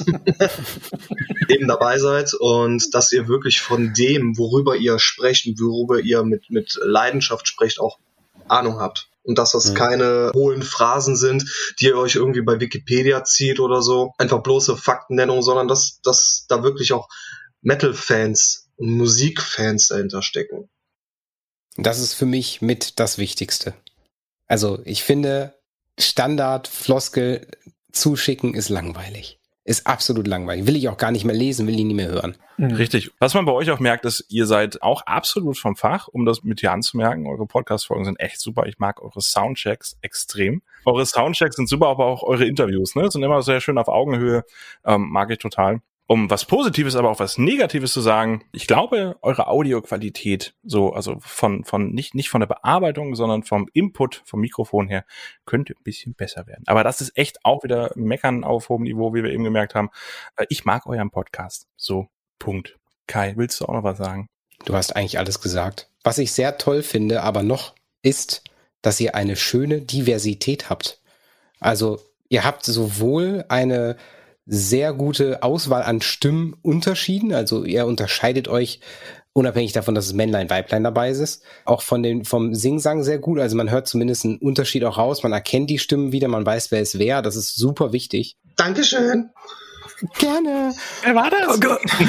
eben dabei seid und dass ihr wirklich von dem, worüber ihr sprecht und worüber ihr mit Leidenschaft sprecht, auch Ahnung habt. Und dass das keine hohlen Phrasen sind, die ihr euch irgendwie bei Wikipedia zieht oder so. Einfach bloße Faktennennung, sondern dass da wirklich auch Metal-Fans und Musikfans dahinter stecken. Das ist für mich mit das Wichtigste. Also ich finde, Standard-Floskel zuschicken ist langweilig. Ist absolut langweilig. Will ich auch gar nicht mehr lesen, will ich nie mehr hören. Richtig. Was man bei euch auch merkt, ist, ihr seid auch absolut vom Fach, um das mit dir anzumerken. Eure Podcast-Folgen sind echt super. Ich mag eure Soundchecks extrem. Eure Soundchecks sind super, aber auch eure Interviews, ne? Sind immer sehr schön auf Augenhöhe. Mag ich total. Um was Positives, aber auch was Negatives zu sagen, ich glaube, eure Audioqualität, so, also von nicht von der Bearbeitung, sondern vom Input, vom Mikrofon her, könnte ein bisschen besser werden. Aber das ist echt auch wieder Meckern auf hohem Niveau, wie wir eben gemerkt haben. Ich mag euren Podcast. So, Punkt. Kai, willst du auch noch was sagen? Du hast eigentlich alles gesagt. Was ich sehr toll finde, aber noch, ist, dass ihr eine schöne Diversität habt. Also, ihr habt sowohl eine sehr gute Auswahl an Stimmunterschieden, also ihr unterscheidet euch unabhängig davon, dass es Männlein, Weiblein dabei ist, auch vom Singsang sehr gut, also man hört zumindest einen Unterschied auch raus, man erkennt die Stimmen wieder, man weiß, wer es wäre, das ist super wichtig. Dankeschön. Gerne. Wer war das? Oh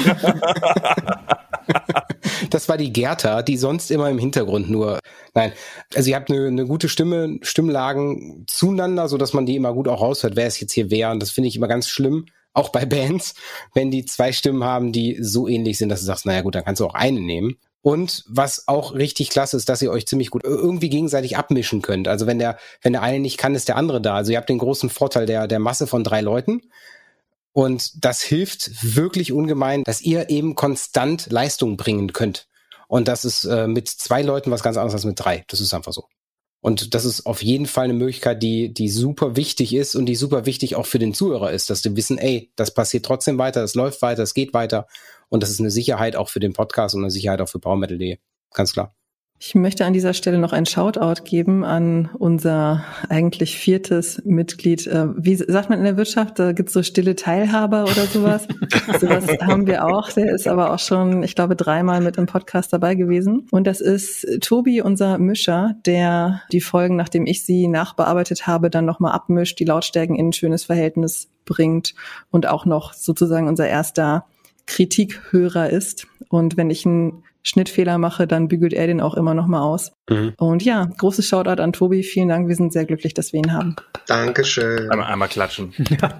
Gott. Das war die Gerta, die sonst immer im Hintergrund nur, nein, also ihr habt eine gute Stimmlagen zueinander, so dass man die immer gut auch raushört, wer es jetzt hier wäre, und das finde ich immer ganz schlimm, auch bei Bands, wenn die zwei Stimmen haben, die so ähnlich sind, dass du sagst, naja gut, dann kannst du auch eine nehmen. Und was auch richtig klasse ist, dass ihr euch ziemlich gut irgendwie gegenseitig abmischen könnt. Also wenn der eine nicht kann, ist der andere da. Also ihr habt den großen Vorteil der Masse von 3 Leuten. Und das hilft wirklich ungemein, dass ihr eben konstant Leistung bringen könnt. Und das ist mit 2 Leuten was ganz anderes als mit 3. Das ist einfach so. Und das ist auf jeden Fall eine Möglichkeit, die super wichtig ist und die super wichtig auch für den Zuhörer ist, dass die wissen, ey, das passiert trotzdem weiter, das läuft weiter, es geht weiter. Und das ist eine Sicherheit auch für den Podcast und eine Sicherheit auch für PowerMetal.de. Ganz klar. Ich möchte an dieser Stelle noch ein Shoutout geben an unser eigentlich 4. Mitglied. Wie sagt man in der Wirtschaft? Da gibt's so stille Teilhaber oder sowas. Sowas haben wir auch. Der ist aber auch schon, ich glaube, 3-mal mit im Podcast dabei gewesen. Und das ist Tobi, unser Mischer, der die Folgen, nachdem ich sie nachbearbeitet habe, dann nochmal abmischt, die Lautstärken in ein schönes Verhältnis bringt und auch noch sozusagen unser erster Kritikhörer ist. Und wenn ich einen Schnittfehler mache, dann bügelt er den auch immer noch mal aus. Und ja, großes Shoutout an Tobi. Vielen Dank. Wir sind sehr glücklich, dass wir ihn haben. Dankeschön. Einmal klatschen.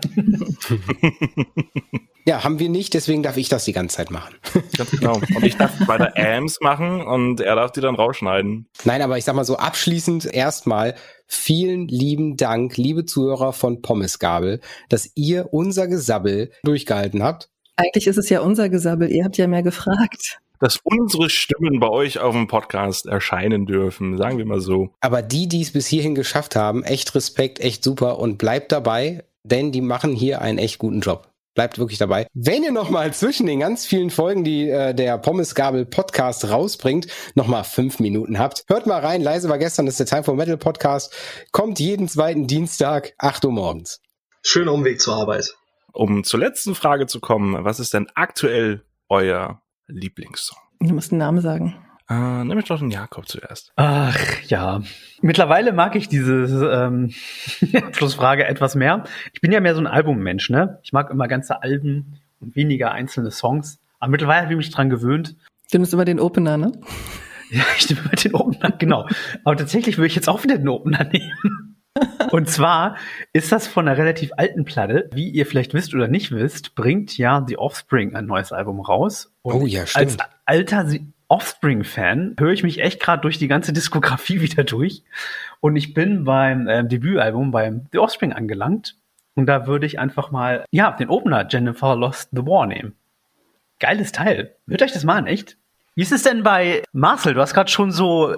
Ja, haben wir nicht, deswegen darf ich das die ganze Zeit machen. Ganz genau. Und ich darf bei der Ams machen und er darf die dann rausschneiden. Nein, aber ich sag mal so abschließend erstmal vielen lieben Dank, liebe Zuhörer von Pommesgabel, dass ihr unser Gesabbel durchgehalten habt. Eigentlich ist es ja unser Gesabbel. Ihr habt ja mehr gefragt. Dass unsere Stimmen bei euch auf dem Podcast erscheinen dürfen, sagen wir mal so. Aber die es bis hierhin geschafft haben, echt Respekt, echt super und bleibt dabei, denn die machen hier einen echt guten Job. Bleibt wirklich dabei. Wenn ihr nochmal zwischen den ganz vielen Folgen, die der Pommesgabel Podcast rausbringt, nochmal 5 Minuten habt, hört mal rein. Leise war gestern, das ist der Time for Metal Podcast. Kommt jeden 2. Dienstag, 8 Uhr morgens. Schöner Umweg zur Arbeit. Um zur letzten Frage zu kommen, was ist denn aktuell euer Lieblingssong? Du musst einen Namen sagen. Nimm doch den Jakob zuerst. Ach ja, mittlerweile mag ich diese Schlussfrage etwas mehr. Ich bin ja mehr so ein Albummensch, ne? Ich mag immer ganze Alben und weniger einzelne Songs. Aber mittlerweile habe ich mich dran gewöhnt. Du nimmst immer den Opener, ne? Ja, ich nehme immer den Opener, genau. Aber tatsächlich würde ich jetzt auch wieder den Opener nehmen. Und zwar ist das von einer relativ alten Platte. Wie ihr vielleicht wisst oder nicht wisst, bringt ja The Offspring ein neues Album raus. Und oh ja, stimmt. Als alter Offspring-Fan höre ich mich echt gerade durch die ganze Diskografie wieder durch. Und ich bin beim Debütalbum beim The Offspring angelangt. Und da würde ich einfach mal, den Opener Jennifer Lost the War nehmen. Geiles Teil. Hört euch das mal an, echt? Wie ist es denn bei Marcel? Du hast gerade schon so...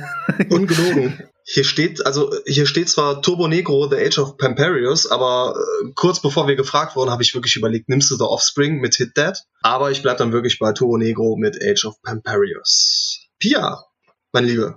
Ungelogen. Hier steht zwar Turbo Negro, The Age of Pamperius, aber kurz bevor wir gefragt wurden, habe ich wirklich überlegt, nimmst du The Offspring mit Hit That? Aber ich bleib dann wirklich bei Turbo Negro mit Age of Pamperius. Pia, meine Liebe.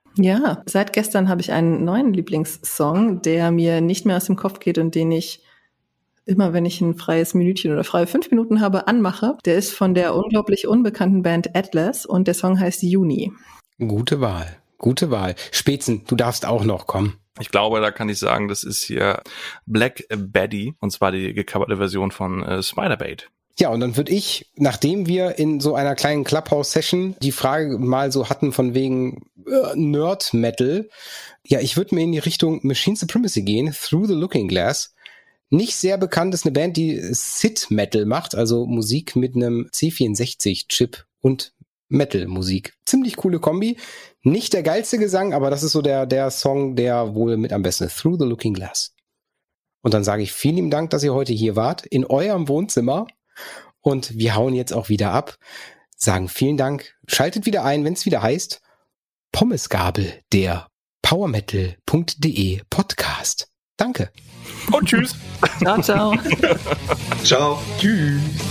Ja, seit gestern habe ich einen neuen Lieblingssong, der mir nicht mehr aus dem Kopf geht und den ich immer, wenn ich ein freies Minütchen oder freie 5 Minuten habe, anmache. Der ist von der unglaublich unbekannten Band Atlas und der Song heißt Juni. Gute Wahl. Gute Wahl. Spätzen, du darfst auch noch kommen. Ich glaube, da kann ich sagen, das ist hier Black Betty, und zwar die gecoverte Version von Spider-Bait. Ja, und dann würde ich, nachdem wir in so einer kleinen Clubhouse-Session die Frage mal so hatten von wegen Nerd-Metal, ja, ich würde mir in die Richtung Machine Supremacy gehen, Through the Looking Glass. Nicht sehr bekannt ist eine Band, die Sid-Metal macht, also Musik mit einem C64-Chip und Metal-Musik. Ziemlich coole Kombi. Nicht der geilste Gesang, aber das ist so der Song, der wohl mit am besten ist. Through the Looking Glass. Und dann sage ich vielen lieben Dank, dass ihr heute hier wart, in eurem Wohnzimmer. Und wir hauen jetzt auch wieder ab. Sagen vielen Dank. Schaltet wieder ein, wenn es wieder heißt Pommesgabel, der powermetal.de Podcast. Danke. Und tschüss. Ciao, ciao. Ciao. Tschüss.